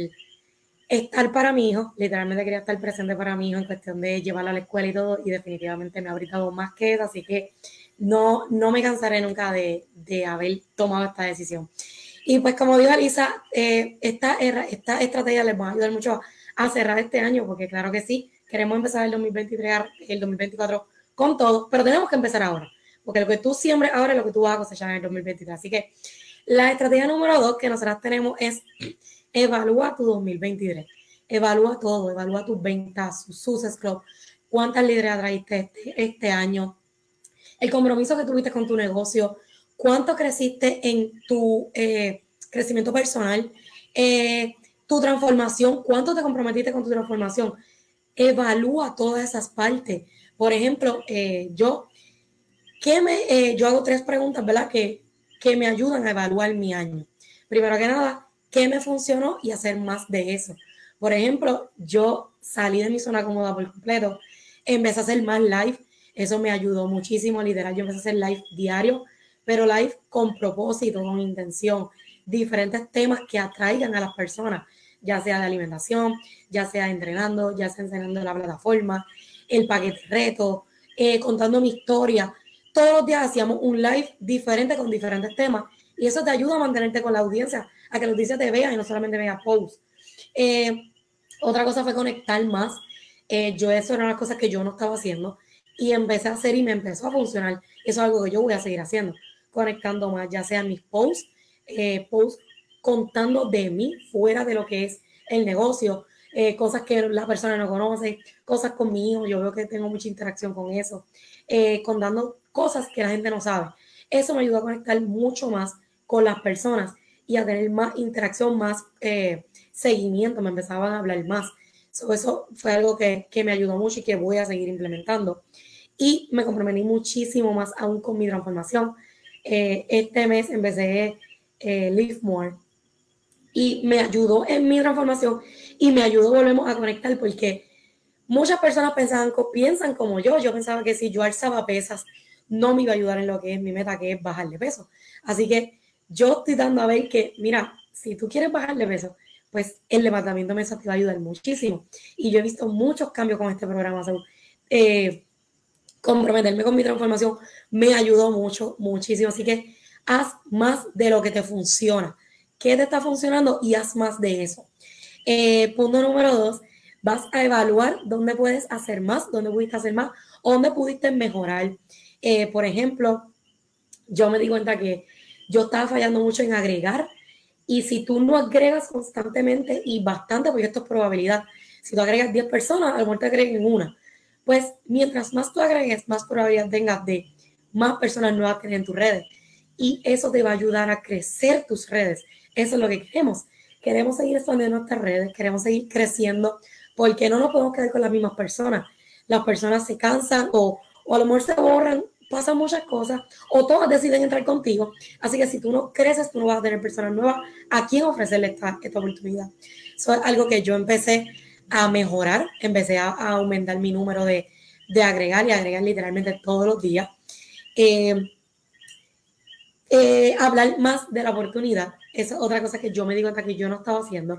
estar para mi hijo. Literalmente quería estar presente para mi hijo en cuestión de llevarlo a la escuela y todo, y definitivamente me ha brindado más que eso, así que no me cansaré nunca de haber tomado esta decisión. Y pues como dijo Alisa, esta estrategia les va a ayudar mucho a cerrar este año, porque claro que sí, queremos empezar el 2023, el 2024 con todo, pero tenemos que empezar ahora, porque lo que tú siembres ahora es lo que tú vas a cosechar en el 2023. Así que la estrategia número 2 que nosotras tenemos es evalúa tu 2023. Evalúa todo, evalúa tus ventas, sus Success Club, cuántas líderes atraíste este año, el compromiso que tuviste con tu negocio, cuánto creciste en tu crecimiento personal, tu transformación, cuánto te comprometiste con tu transformación. Evalúa todas esas partes. Por ejemplo, yo hago 3 preguntas, ¿verdad? Que me ayudan a evaluar mi año. Primero que nada, ¿qué me funcionó? Y hacer más de eso. Por ejemplo, yo salí de mi zona cómoda por completo, empecé a hacer más live, eso me ayudó muchísimo a liderar. Yo empecé a hacer live diario, pero live con propósito, con intención, diferentes temas que atraigan a las personas, ya sea de alimentación, ya sea entrenando, ya sea enseñando la plataforma, el paquete reto, contando mi historia. Todos los días hacíamos un live diferente con diferentes temas y eso te ayuda a mantenerte con la audiencia, a que la audiencia te vea y no solamente vea posts. Otra cosa fue conectar más. Eso era una cosa que yo no estaba haciendo y empecé a hacer y me empezó a funcionar. Eso es algo que yo voy a seguir haciendo, conectando más, ya sean mis posts contando de mí fuera de lo que es el negocio, cosas que la persona no conoce, cosas con mi hijo, yo veo que tengo mucha interacción con eso, contando cosas que la gente no sabe. Eso me ayudó a conectar mucho más con las personas y a tener más interacción, más seguimiento, me empezaban a hablar más. Eso fue algo que me ayudó mucho y que voy a seguir implementando. Y me comprometí muchísimo más aún con mi transformación. Este mes empecé Live More y me ayudó en mi transformación y me ayudó, volvemos a conectar, porque muchas personas piensan como yo pensaba que si yo alzaba pesas no me iba a ayudar en lo que es mi meta, que es bajar de peso. Así que yo estoy dando a ver que, mira, si tú quieres bajar de peso, pues el levantamiento de pesas te va a ayudar muchísimo. Y yo he visto muchos cambios con este programa. Comprometerme con mi transformación me ayudó muchísimo. Así que haz más de lo que te funciona. ¿Qué te está funcionando? Y haz más de eso. Punto número 2, vas a evaluar dónde puedes hacer más, dónde pudiste hacer más, o dónde pudiste mejorar. Por ejemplo, yo me di cuenta que yo estaba fallando mucho en agregar, y si tú no agregas constantemente y bastante, porque esto es probabilidad, si tú agregas 10 personas, a lo mejor te agreguen una. Pues mientras más tú agregues, más probabilidad tengas de más personas nuevas tener en tus redes. Y eso te va a ayudar a crecer tus redes. Eso es lo que queremos. Queremos seguir expandiendo nuestras redes, queremos seguir creciendo, porque no nos podemos quedar con las mismas personas. Las personas se cansan o a lo mejor se borran, pasan muchas cosas, o todas deciden entrar contigo. Así que si tú no creces, tú no vas a tener personas nuevas a quien ofrecerle esta oportunidad. Eso es algo que yo empecé a mejorar, empecé a aumentar mi número de agregar y agregar literalmente todos los días. Hablar más de la oportunidad, esa es otra cosa que yo me di cuenta que yo no estaba haciendo,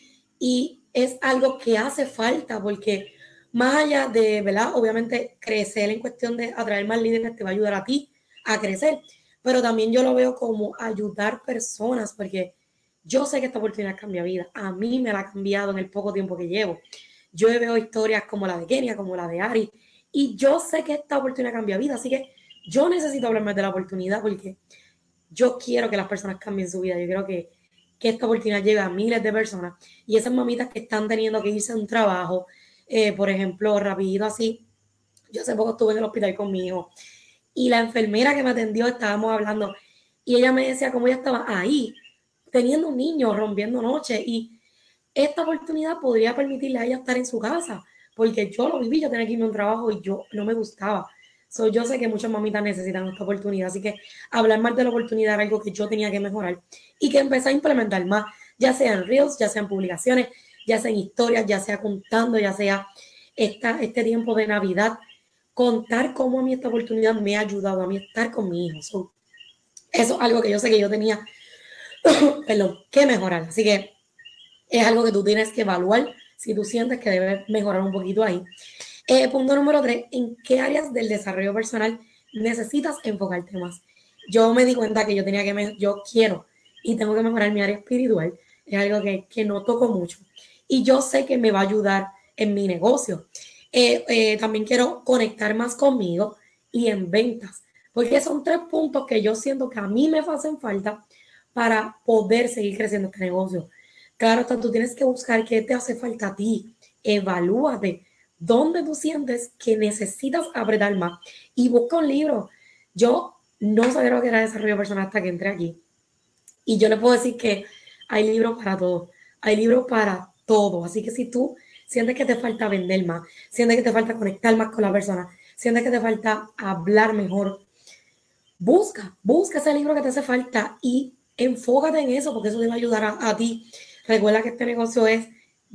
y es algo que hace falta, porque más allá de, ¿verdad? Obviamente crecer en cuestión de atraer más líderes te va a ayudar a ti a crecer, pero también yo lo veo como ayudar personas, porque yo sé que esta oportunidad cambia vida. A mí me la ha cambiado en el poco tiempo que llevo. Yo veo historias como la de Kenia, como la de Ari, y yo sé que esta oportunidad cambia vida, así que yo necesito hablar más de la oportunidad, porque yo quiero que las personas cambien su vida. Yo quiero que esta oportunidad llegue a miles de personas, y esas mamitas que están teniendo que irse a un trabajo, por ejemplo, rapidito así, yo hace poco estuve en el hospital con mi hijo y la enfermera que me atendió, estábamos hablando, y ella me decía cómo ella estaba ahí teniendo un niño, rompiendo noche, y esta oportunidad podría permitirle a ella estar en su casa, porque yo lo viví, yo tenía que irme a un trabajo y yo no me gustaba. Yo sé que muchas mamitas necesitan esta oportunidad, así que hablar más de la oportunidad era algo que yo tenía que mejorar y que empecé a implementar más, ya sea en Reels, ya sea en publicaciones, ya sea en historias, ya sea contando, ya sea este tiempo de Navidad, contar cómo a mí esta oportunidad me ha ayudado a mí estar con mi hijo. Eso es algo que yo sé que yo tenía perdón, que mejorar, así que es algo que tú tienes que evaluar si tú sientes que debes mejorar un poquito ahí. Punto número 3, ¿en qué áreas del desarrollo personal necesitas enfocarte más? Yo me di cuenta que yo quiero y tengo que mejorar mi área espiritual. Es algo que no toco mucho. Y yo sé que me va a ayudar en mi negocio. También quiero conectar más conmigo y en ventas. Porque son 3 puntos que yo siento que a mí me hacen falta para poder seguir creciendo este negocio. Claro, tú tienes que buscar qué te hace falta a ti. Evalúate dónde tú sientes que necesitas apretar más y busca un libro. Yo no sabía lo que era desarrollo personal hasta que entré aquí. Y yo le puedo decir que hay libros para todo. Hay libros para todo. Así que si tú sientes que te falta vender más, sientes que te falta conectar más con la persona, sientes que te falta hablar mejor, busca ese libro que te hace falta y enfócate en eso, porque eso te va a ayudar a ti. Recuerda que este negocio es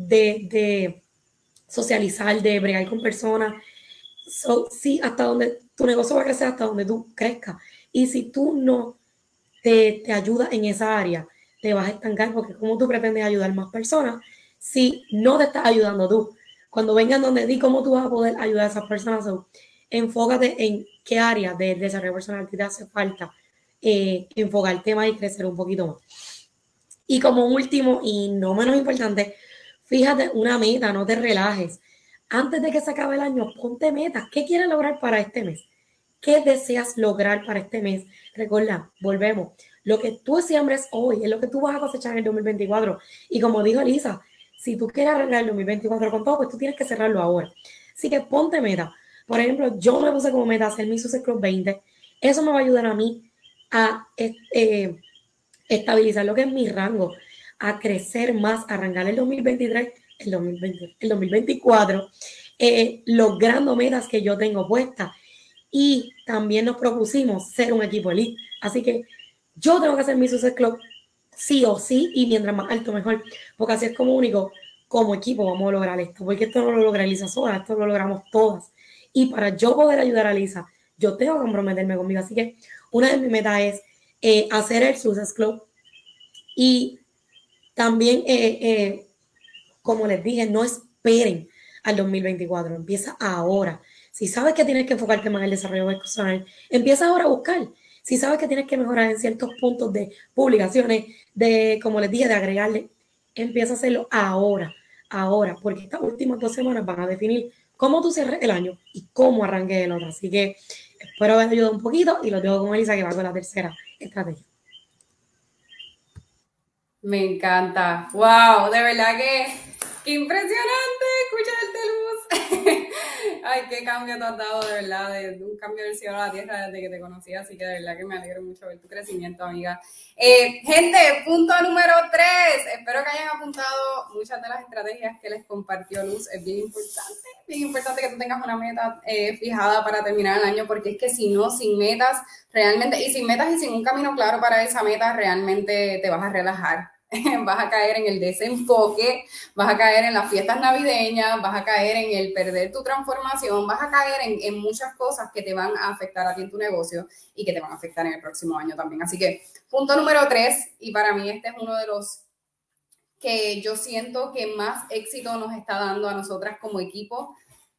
de socializar, de bregar con personas. Sí, hasta donde tu negocio va a crecer, hasta donde tú crezcas. Y si tú no te ayudas en esa área, te vas a estancar, porque ¿cómo tú pretendes ayudar más personas si no te estás ayudando tú? Cuando vengan donde ti, ¿cómo tú vas a poder ayudar a esas personas? Enfócate en qué área de desarrollo personal te hace falta enfocarte más y crecer un poquito más. Y como último y no menos importante, fíjate una meta, no te relajes. Antes de que se acabe el año, ponte metas. ¿Qué quieres lograr para este mes? ¿Qué deseas lograr para este mes? Recuerda, volvemos. Lo que tú siembres hoy es lo que tú vas a cosechar en el 2024. Y como dijo Elisa, si tú quieres arreglar el 2024 con todo, pues tú tienes que cerrarlo ahora. Así que ponte meta. Por ejemplo, yo me puse como meta hacer mi Success Club 20. Eso me va a ayudar a mí a estabilizar lo que es mi rango, a crecer más, a arrancar el 2023, el 2024, logrando metas que yo tengo puestas. Y también nos propusimos ser un equipo elite. Así que yo tengo que hacer mi Success Club sí o sí, y mientras más alto mejor, porque así es como único, como equipo vamos a lograr esto, porque esto no lo logra Lisa sola, esto lo logramos todas. Y para yo poder ayudar a Lisa, yo tengo que comprometerme conmigo. Así que una de mis metas es hacer el Success Club y también, como les dije, no esperen al 2024, empieza ahora. Si sabes que tienes que enfocarte más en el desarrollo personal, empieza ahora a buscar. Si sabes que tienes que mejorar en ciertos puntos de publicaciones, de, como les dije, de agregarle, empieza a hacerlo ahora, porque estas últimas 2 semanas van a definir cómo tú cierres el año y cómo arranques el otro. Así que espero haber ayudado un poquito y lo dejo con Elisa, que va con la tercera estrategia. Me encanta. Wow, de verdad que qué impresionante escucharte, Luz. Ay, qué cambio te has dado, de verdad, de un cambio del cielo a la tierra desde que te conocí, así que de verdad que me alegro mucho ver tu crecimiento, amiga. Gente, punto número 3. Espero que hayan apuntado muchas de las estrategias que les compartió Luz. Es bien importante que tú tengas una meta fijada para terminar el año, porque es que si no, sin metas, realmente, y sin metas y sin un camino claro para esa meta, realmente te vas a relajar. Vas a caer en el desenfoque, vas a caer en las fiestas navideñas, vas a caer en el perder tu transformación, vas a caer en muchas cosas que te van a afectar a ti en tu negocio y que te van a afectar en el próximo año también. Así que punto número 3, y para mí este es uno de los que yo siento que más éxito nos está dando a nosotras como equipo: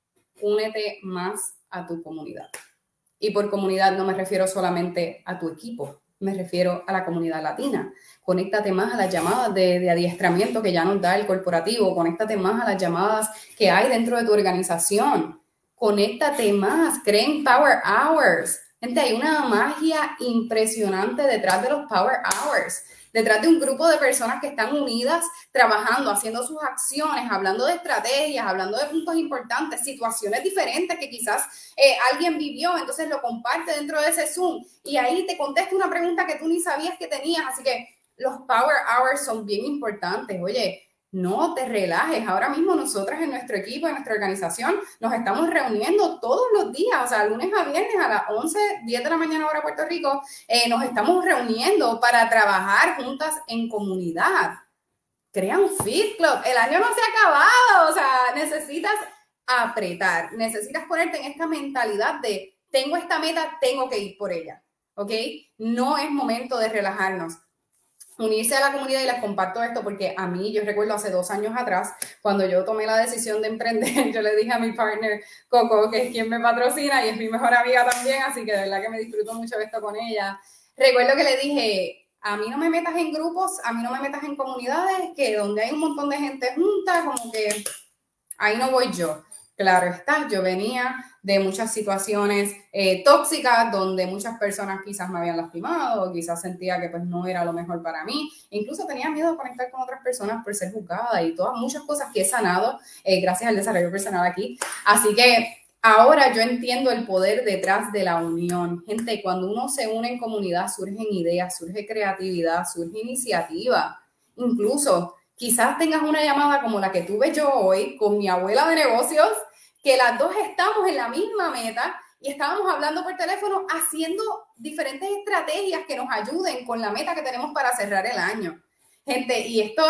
únete más a tu comunidad. Y por comunidad no me refiero solamente a tu equipo, me refiero a la comunidad latina. Conéctate más a las llamadas de adiestramiento que ya nos da el corporativo, conéctate más a las llamadas que hay dentro de tu organización, conéctate más, creen Power Hours. Gente, hay una magia impresionante detrás de los Power Hours, detrás de un grupo de personas que están unidas, trabajando, haciendo sus acciones, hablando de estrategias, hablando de puntos importantes, situaciones diferentes que quizás alguien vivió, entonces lo comparte dentro de ese Zoom y ahí te contesta una pregunta que tú ni sabías que tenías. Así que los Power Hours son bien importantes. Oye, no te relajes. Ahora mismo nosotras en nuestro equipo, en nuestra organización, nos estamos reuniendo todos los días, o sea, lunes a viernes a las 11, 10 de la mañana hora Puerto Rico, nos estamos reuniendo para trabajar juntas en comunidad. Crea un Fit Club. El año no se ha acabado, o sea, necesitas apretar, necesitas ponerte en esta mentalidad de tengo esta meta, tengo que ir por ella, ¿ok? No es momento de relajarnos. Unirse a la comunidad, y les comparto esto porque a mí, yo recuerdo hace 2 años atrás, cuando yo tomé la decisión de emprender, yo le dije a mi partner Coco, que es quien me patrocina y es mi mejor amiga también, así que de verdad que me disfruto mucho esto con ella. Recuerdo que le dije: a mí no me metas en grupos, a mí no me metas en comunidades, que donde hay un montón de gente junta, como que ahí no voy yo. Claro está, yo venía de muchas situaciones tóxicas donde muchas personas quizás me habían lastimado, quizás sentía que pues no era lo mejor para mí, incluso tenía miedo de conectar con otras personas por ser juzgada y todas muchas cosas que he sanado gracias al desarrollo personal aquí. Así que ahora yo entiendo el poder detrás de la unión. Gente, cuando uno se une en comunidad surgen ideas, surge creatividad, surge iniciativa, incluso quizás tengas una llamada como la que tuve yo hoy con mi abuela de negocios, que las dos estamos en la misma meta y estábamos hablando por teléfono haciendo diferentes estrategias que nos ayuden con la meta que tenemos para cerrar el año. Gente, y esto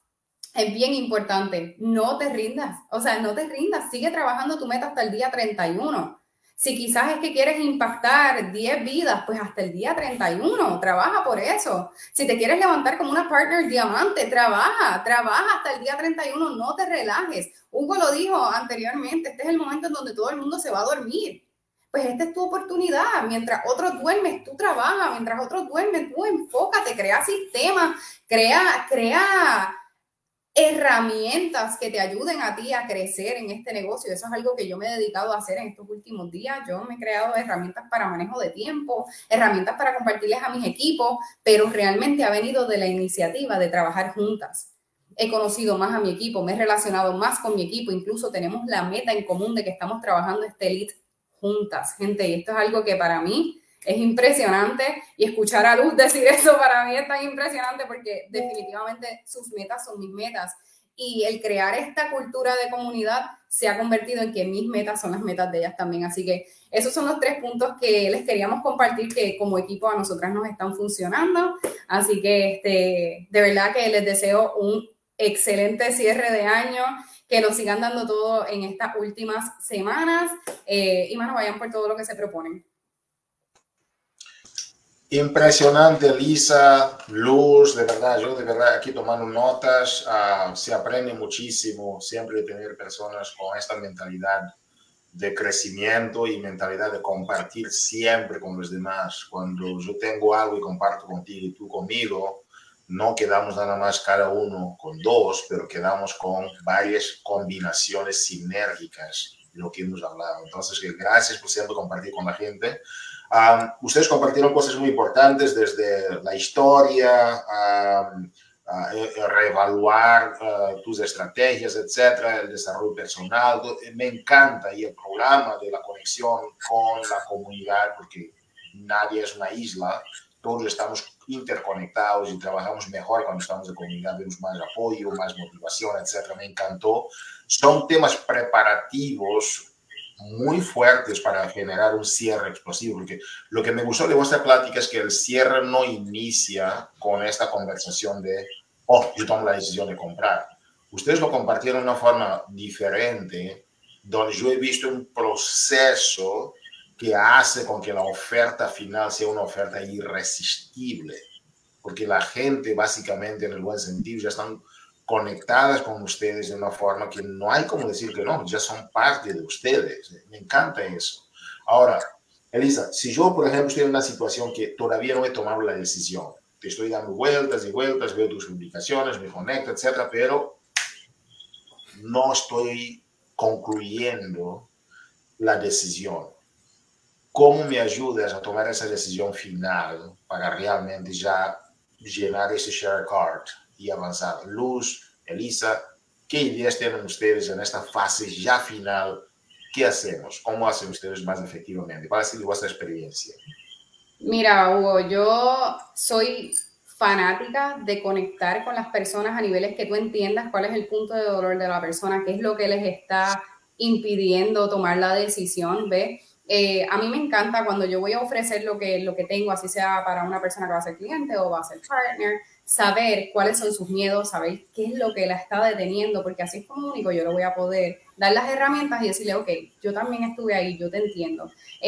es bien importante, no te rindas, o sea, no te rindas, sigue trabajando tu meta hasta el día 31. Si quizás es que quieres impactar 10 vidas, pues hasta el día 31, trabaja por eso. Si te quieres levantar como una partner diamante, trabaja hasta el día 31, no te relajes. Hugo lo dijo anteriormente, este es el momento en donde todo el mundo se va a dormir. Pues esta es tu oportunidad. Mientras otros duermen, tú trabajas. Mientras otros duermen, tú enfócate, crea sistemas, crea herramientas que te ayuden a ti a crecer en este negocio. Eso es algo que yo me he dedicado a hacer en estos últimos días. Yo me he creado herramientas para manejo de tiempo, herramientas para compartirles a mis equipos, pero realmente ha venido de la iniciativa de trabajar juntas. He conocido más a mi equipo, me he relacionado más con mi equipo, incluso tenemos la meta en común de que estamos trabajando este lead juntas, gente, y esto es algo que para mí es impresionante, y escuchar a Luz decir eso para mí es tan impresionante porque definitivamente sus metas son mis metas y el crear esta cultura de comunidad se ha convertido en que mis metas son las metas de ellas también. Así que esos son los 3 puntos que les queríamos compartir que como equipo a nosotras nos están funcionando. Así que de verdad que les deseo un excelente cierre de año, que lo sigan dando todo en estas últimas semanas y más vayan por todo lo que se proponen. Impresionante, Lisa, Luz, de verdad, yo de verdad aquí tomando notas, se aprende muchísimo siempre de tener personas con esta mentalidad de crecimiento y mentalidad de compartir siempre con los demás. Cuando yo tengo algo y comparto contigo y tú conmigo, no quedamos nada más cada uno con 2, pero quedamos con varias combinaciones sinérgicas de lo que hemos hablado. Entonces, gracias por siempre compartir con la gente. Ustedes compartieron cosas muy importantes desde la historia, reevaluar tus estrategias, etcétera, el desarrollo personal. Me encanta y el programa de la conexión con la comunidad, porque nadie es una isla, todos estamos interconectados y trabajamos mejor cuando estamos en comunidad, vemos más apoyo, más motivación, etcétera. Me encantó. Son temas preparativos muy fuertes para generar un cierre explosivo, porque lo que me gustó de vuestra plática es que el cierre no inicia con esta conversación de, oh, yo tomo la decisión de comprar. Ustedes lo compartieron de una forma diferente, donde yo he visto un proceso que hace con que la oferta final sea una oferta irresistible, porque la gente básicamente, en el buen sentido, ya están conectadas con ustedes de una forma que no hay como decir que no, ya son parte de ustedes. Me encanta eso. Ahora, Elisa, si yo, por ejemplo, estoy en una situación que todavía no he tomado la decisión, te estoy dando vueltas y vueltas, veo tus publicaciones, me conecto, etcétera, pero no estoy concluyendo la decisión. ¿Cómo me ayudas a tomar esa decisión final para realmente ya llenar ese share card y avanzar? Luz, Elisa, ¿qué ideas tienen ustedes en esta fase ya final? ¿Qué hacemos? ¿Cómo hacen ustedes más efectivamente? ¿Cuál ha sido vuestra experiencia? Mira, Hugo, yo soy fanática de conectar con las personas a niveles que tú entiendas cuál es el punto de dolor de la persona, qué es lo que les está impidiendo tomar la decisión, ¿ves? A mí me encanta cuando yo voy a ofrecer lo que tengo, así sea para una persona que va a ser cliente o va a ser partner, saber cuáles son sus miedos, saber qué es lo que la está deteniendo, porque así es como único yo le voy a poder dar las herramientas y decirle, ok, yo también estuve ahí, yo te entiendo,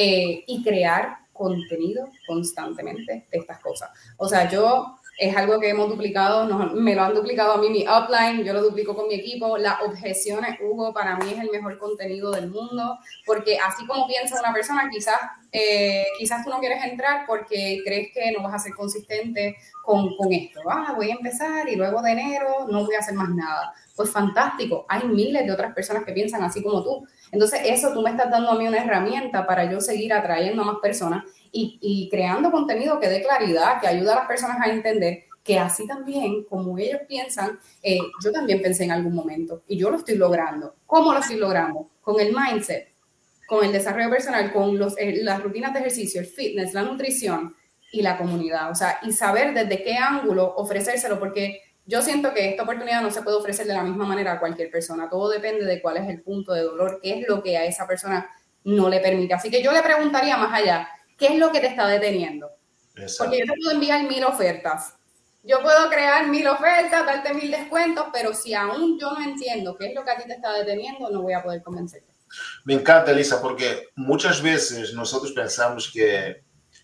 y crear contenido constantemente de estas cosas. O sea, es algo que hemos duplicado, me lo han duplicado a mí mi upline, yo lo duplico con mi equipo. Las objeciones, Hugo, para mí es el mejor contenido del mundo, porque así como piensa una persona, quizás tú no quieres entrar porque crees que no vas a ser consistente con esto. Voy a empezar y luego de enero no voy a hacer más nada. Pues fantástico, hay miles de otras personas que piensan así como tú. Entonces eso tú me estás dando a mí una herramienta para yo seguir atrayendo a más personas y creando contenido que dé claridad, que ayude a las personas a entender que así también, como ellos piensan, yo también pensé en algún momento y yo lo estoy logrando. ¿Cómo lo estoy logrando? Con el mindset, con el desarrollo personal, con las rutinas de ejercicio, el fitness, la nutrición y la comunidad. O sea, y saber desde qué ángulo ofrecérselo, porque yo siento que esta oportunidad no se puede ofrecer de la misma manera a cualquier persona. Todo depende de cuál es el punto de dolor, qué es lo que a esa persona no le permite. Así que yo le preguntaría más allá, ¿qué es lo que te está deteniendo? Exacto. Porque yo te puedo enviar 1000 ofertas. Yo puedo crear 1000 ofertas, darte 1000 descuentos, pero si aún yo no entiendo qué es lo que a ti te está deteniendo, no voy a poder convencerte. Me encanta, Elisa, porque muchas veces nosotros pensamos que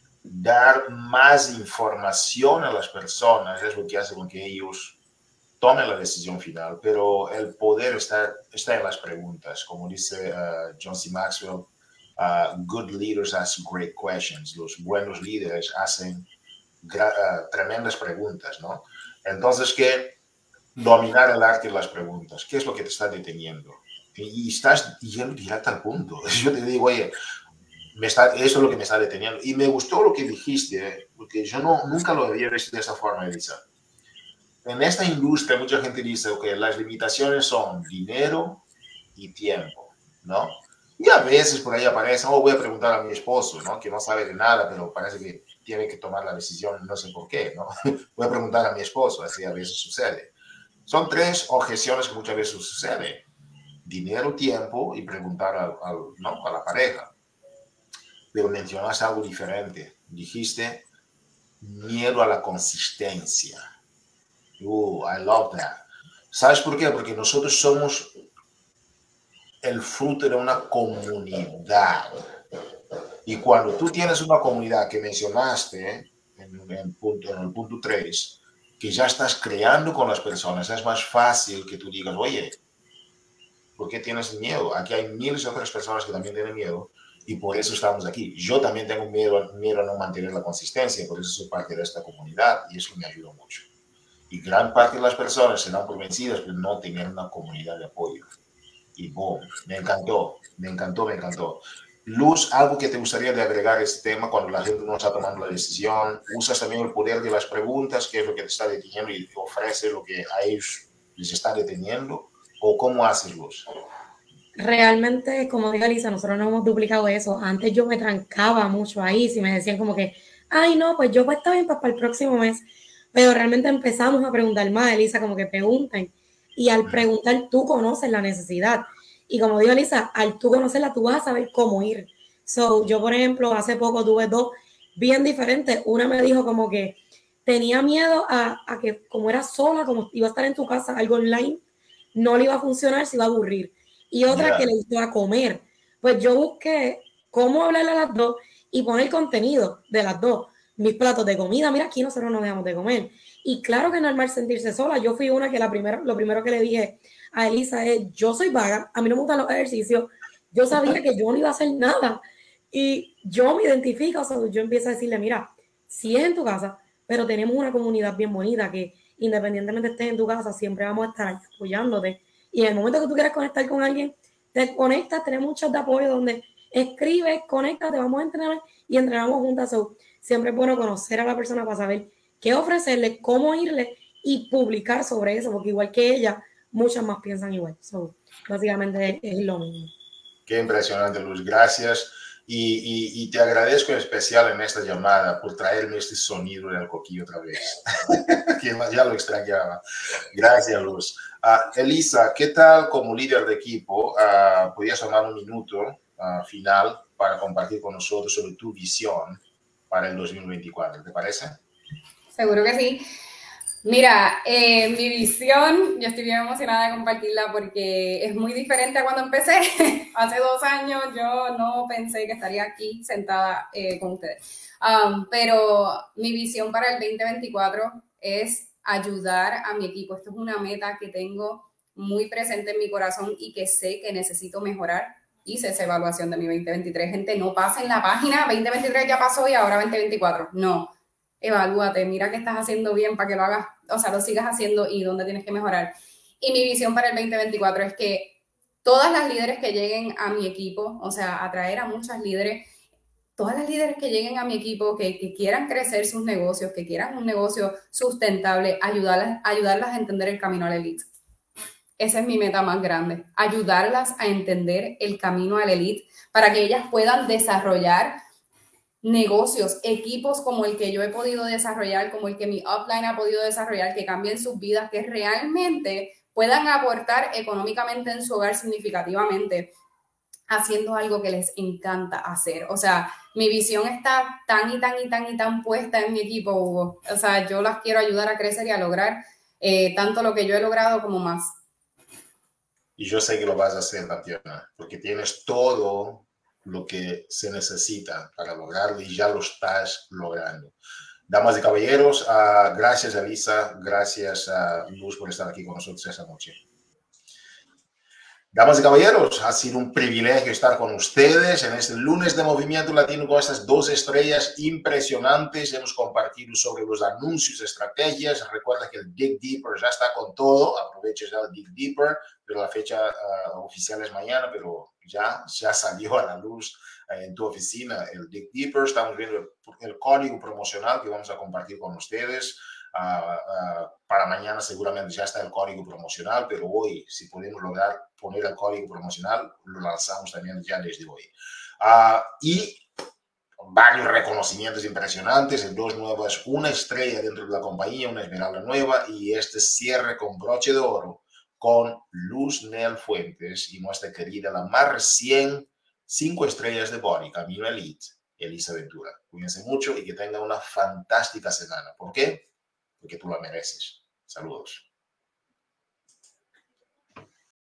dar más información a las personas es lo que hace con que ellos tomen la decisión final, pero el poder está en las preguntas. Como dice John C. Maxwell, good leaders ask great questions. Los buenos líderes hacen tremendas preguntas, ¿no? Entonces, que dominar el arte de las preguntas. ¿Qué es lo que te está deteniendo? Y estás yendo directo al punto. Yo te digo, oye, eso es lo que me está deteniendo. Y me gustó lo que dijiste, porque yo nunca lo había visto de esa forma, Elisa. En esta industria mucha gente dice que las limitaciones son dinero y tiempo, ¿no? Y a veces por ahí aparece, voy a preguntar a mi esposo, ¿no? Que no sabe de nada, pero parece que tiene que tomar la decisión, no sé por qué, ¿no? Voy a preguntar a mi esposo, así a veces sucede. Son 3 objeciones que muchas veces suceden. Dinero, tiempo y preguntar ¿no? a la pareja. Pero mencionaste algo diferente. Dijiste miedo a la consistencia. I love that. ¿Sabes por qué? Porque nosotros somos el fruto de una comunidad. Y cuando tú tienes una comunidad que mencionaste en el punto 3, que ya estás creando con las personas, es más fácil que tú digas, oye, ¿por qué tienes miedo? Aquí hay miles de otras personas que también tienen miedo y por eso estamos aquí. Yo también tengo miedo a no mantener la consistencia, por eso soy parte de esta comunidad y eso me ayuda mucho. Y gran parte de las personas se dan por vencidas por no tener una comunidad de apoyo. Y boom, me encantó. Luz, ¿algo que te gustaría de agregar a este tema cuando la gente no está tomando la decisión? ¿Usas también el poder de las preguntas, que es lo que te está deteniendo y te ofrece lo que a ellos les está deteniendo? ¿O cómo haces, Luz? Realmente, como dijo Elisa, nosotros no hemos duplicado eso. Antes yo me trancaba mucho ahí, si me decían como que, ay, no, pues yo pues está bien para el próximo mes. Pero realmente empezamos a preguntar más, Elisa, como que pregunten. Y al preguntar, tú conoces la necesidad. Y como dijo Elisa, al tú conocerla, tú vas a saber cómo ir. So, yo, por ejemplo, hace poco tuve 2 bien diferentes. Una me dijo como que tenía miedo a que como era sola, como iba a estar en tu casa, algo online, no le iba a funcionar, se iba a aburrir. Y otra que le gustó a comer. Pues yo busqué cómo hablarle a las 2 y poner contenido de las 2. Mis platos de comida, mira, aquí nosotros no dejamos de comer. Y claro que es normal sentirse sola. Yo fui una que lo primero que le dije a Elisa es, yo soy vaga, a mí no me gustan los ejercicios. Yo sabía que yo no iba a hacer nada. Y yo me identifico, o sea, yo empiezo a decirle, mira, si es en tu casa, pero tenemos una comunidad bien bonita que independientemente estés en tu casa, siempre vamos a estar apoyándote. Y en el momento que tú quieras conectar con alguien, te conectas, tenemos un chat de apoyo donde escribes, conectas, te vamos a entrenar y entrenamos juntas. So, siempre es bueno conocer a la persona para saber qué ofrecerle, cómo irle y publicar sobre eso, porque igual que ella, muchas más piensan igual. So, básicamente es lo mismo. Qué impresionante, Luz. Gracias. Y te agradezco en especial en esta llamada por traerme este sonido del coquillo otra vez, que ya lo extrañaba. Gracias, Luz. Elisa, ¿qué tal como líder de equipo? ¿Podrías tomar un minuto final para compartir con nosotros sobre tu visión para el 2024? ¿Te parece? Seguro que sí. Mira, mi visión, yo estoy bien emocionada de compartirla porque es muy diferente a cuando empecé. Hace 2 años yo no pensé que estaría aquí sentada con ustedes. Pero mi visión para el 2024 es ayudar a mi equipo. Esto es una meta que tengo muy presente en mi corazón y que sé que necesito mejorar. Hice esa evaluación de mi 2023. Gente, no pasen la página, 2023 ya pasó y ahora 2024. No. Evalúate, mira qué estás haciendo bien para que lo hagas, o sea, lo sigas haciendo y dónde tienes que mejorar. Y mi visión para el 2024 es que todas las líderes que lleguen a mi equipo, o sea, atraer a muchas líderes, todas las líderes que lleguen a mi equipo, que quieran crecer sus negocios, que quieran un negocio sustentable, ayudarlas a entender el camino a la elite. Esa es mi meta más grande, ayudarlas a entender el camino a la elite para que ellas puedan desarrollar negocios, equipos como el que yo he podido desarrollar, como el que mi upline ha podido desarrollar, que cambien sus vidas, que realmente puedan aportar económicamente en su hogar significativamente, haciendo algo que les encanta hacer. O sea, mi visión está tan puesta en mi equipo, Hugo. O sea, yo las quiero ayudar a crecer y a lograr tanto lo que yo he logrado como más. Y yo sé que lo vas a hacer, Tatiana, porque tienes todo lo que se necesita para lograrlo y ya lo estás logrando. Damas y caballeros, gracias Elisa, gracias Luz por estar aquí con nosotros esta noche. Damas y caballeros, ha sido un privilegio estar con ustedes en este lunes de Movimiento Latino con estas 2 estrellas impresionantes. Hemos compartido sobre los anuncios, estrategias. Recuerda que el Dig Deeper ya está con todo. Aprovecha ya el Dig Deeper, pero la fecha oficial es mañana, pero ya salió a la luz en tu oficina el Dig Deeper. Estamos viendo el código promocional que vamos a compartir con ustedes. Para mañana seguramente ya está el código promocional, pero hoy, si podemos lograr poner el código promocional, lo lanzamos también ya desde hoy. Y varios reconocimientos impresionantes, dos nuevas, una estrella dentro de la compañía, una esmeralda nueva y este cierre con broche de oro con Luz Nel Fuentes y nuestra querida la más recién 5 estrellas de Body, Camino Elite, Elisa Ventura. Cuídense mucho y que tengan una fantástica semana. ¿Por qué? Porque tú la mereces. Saludos.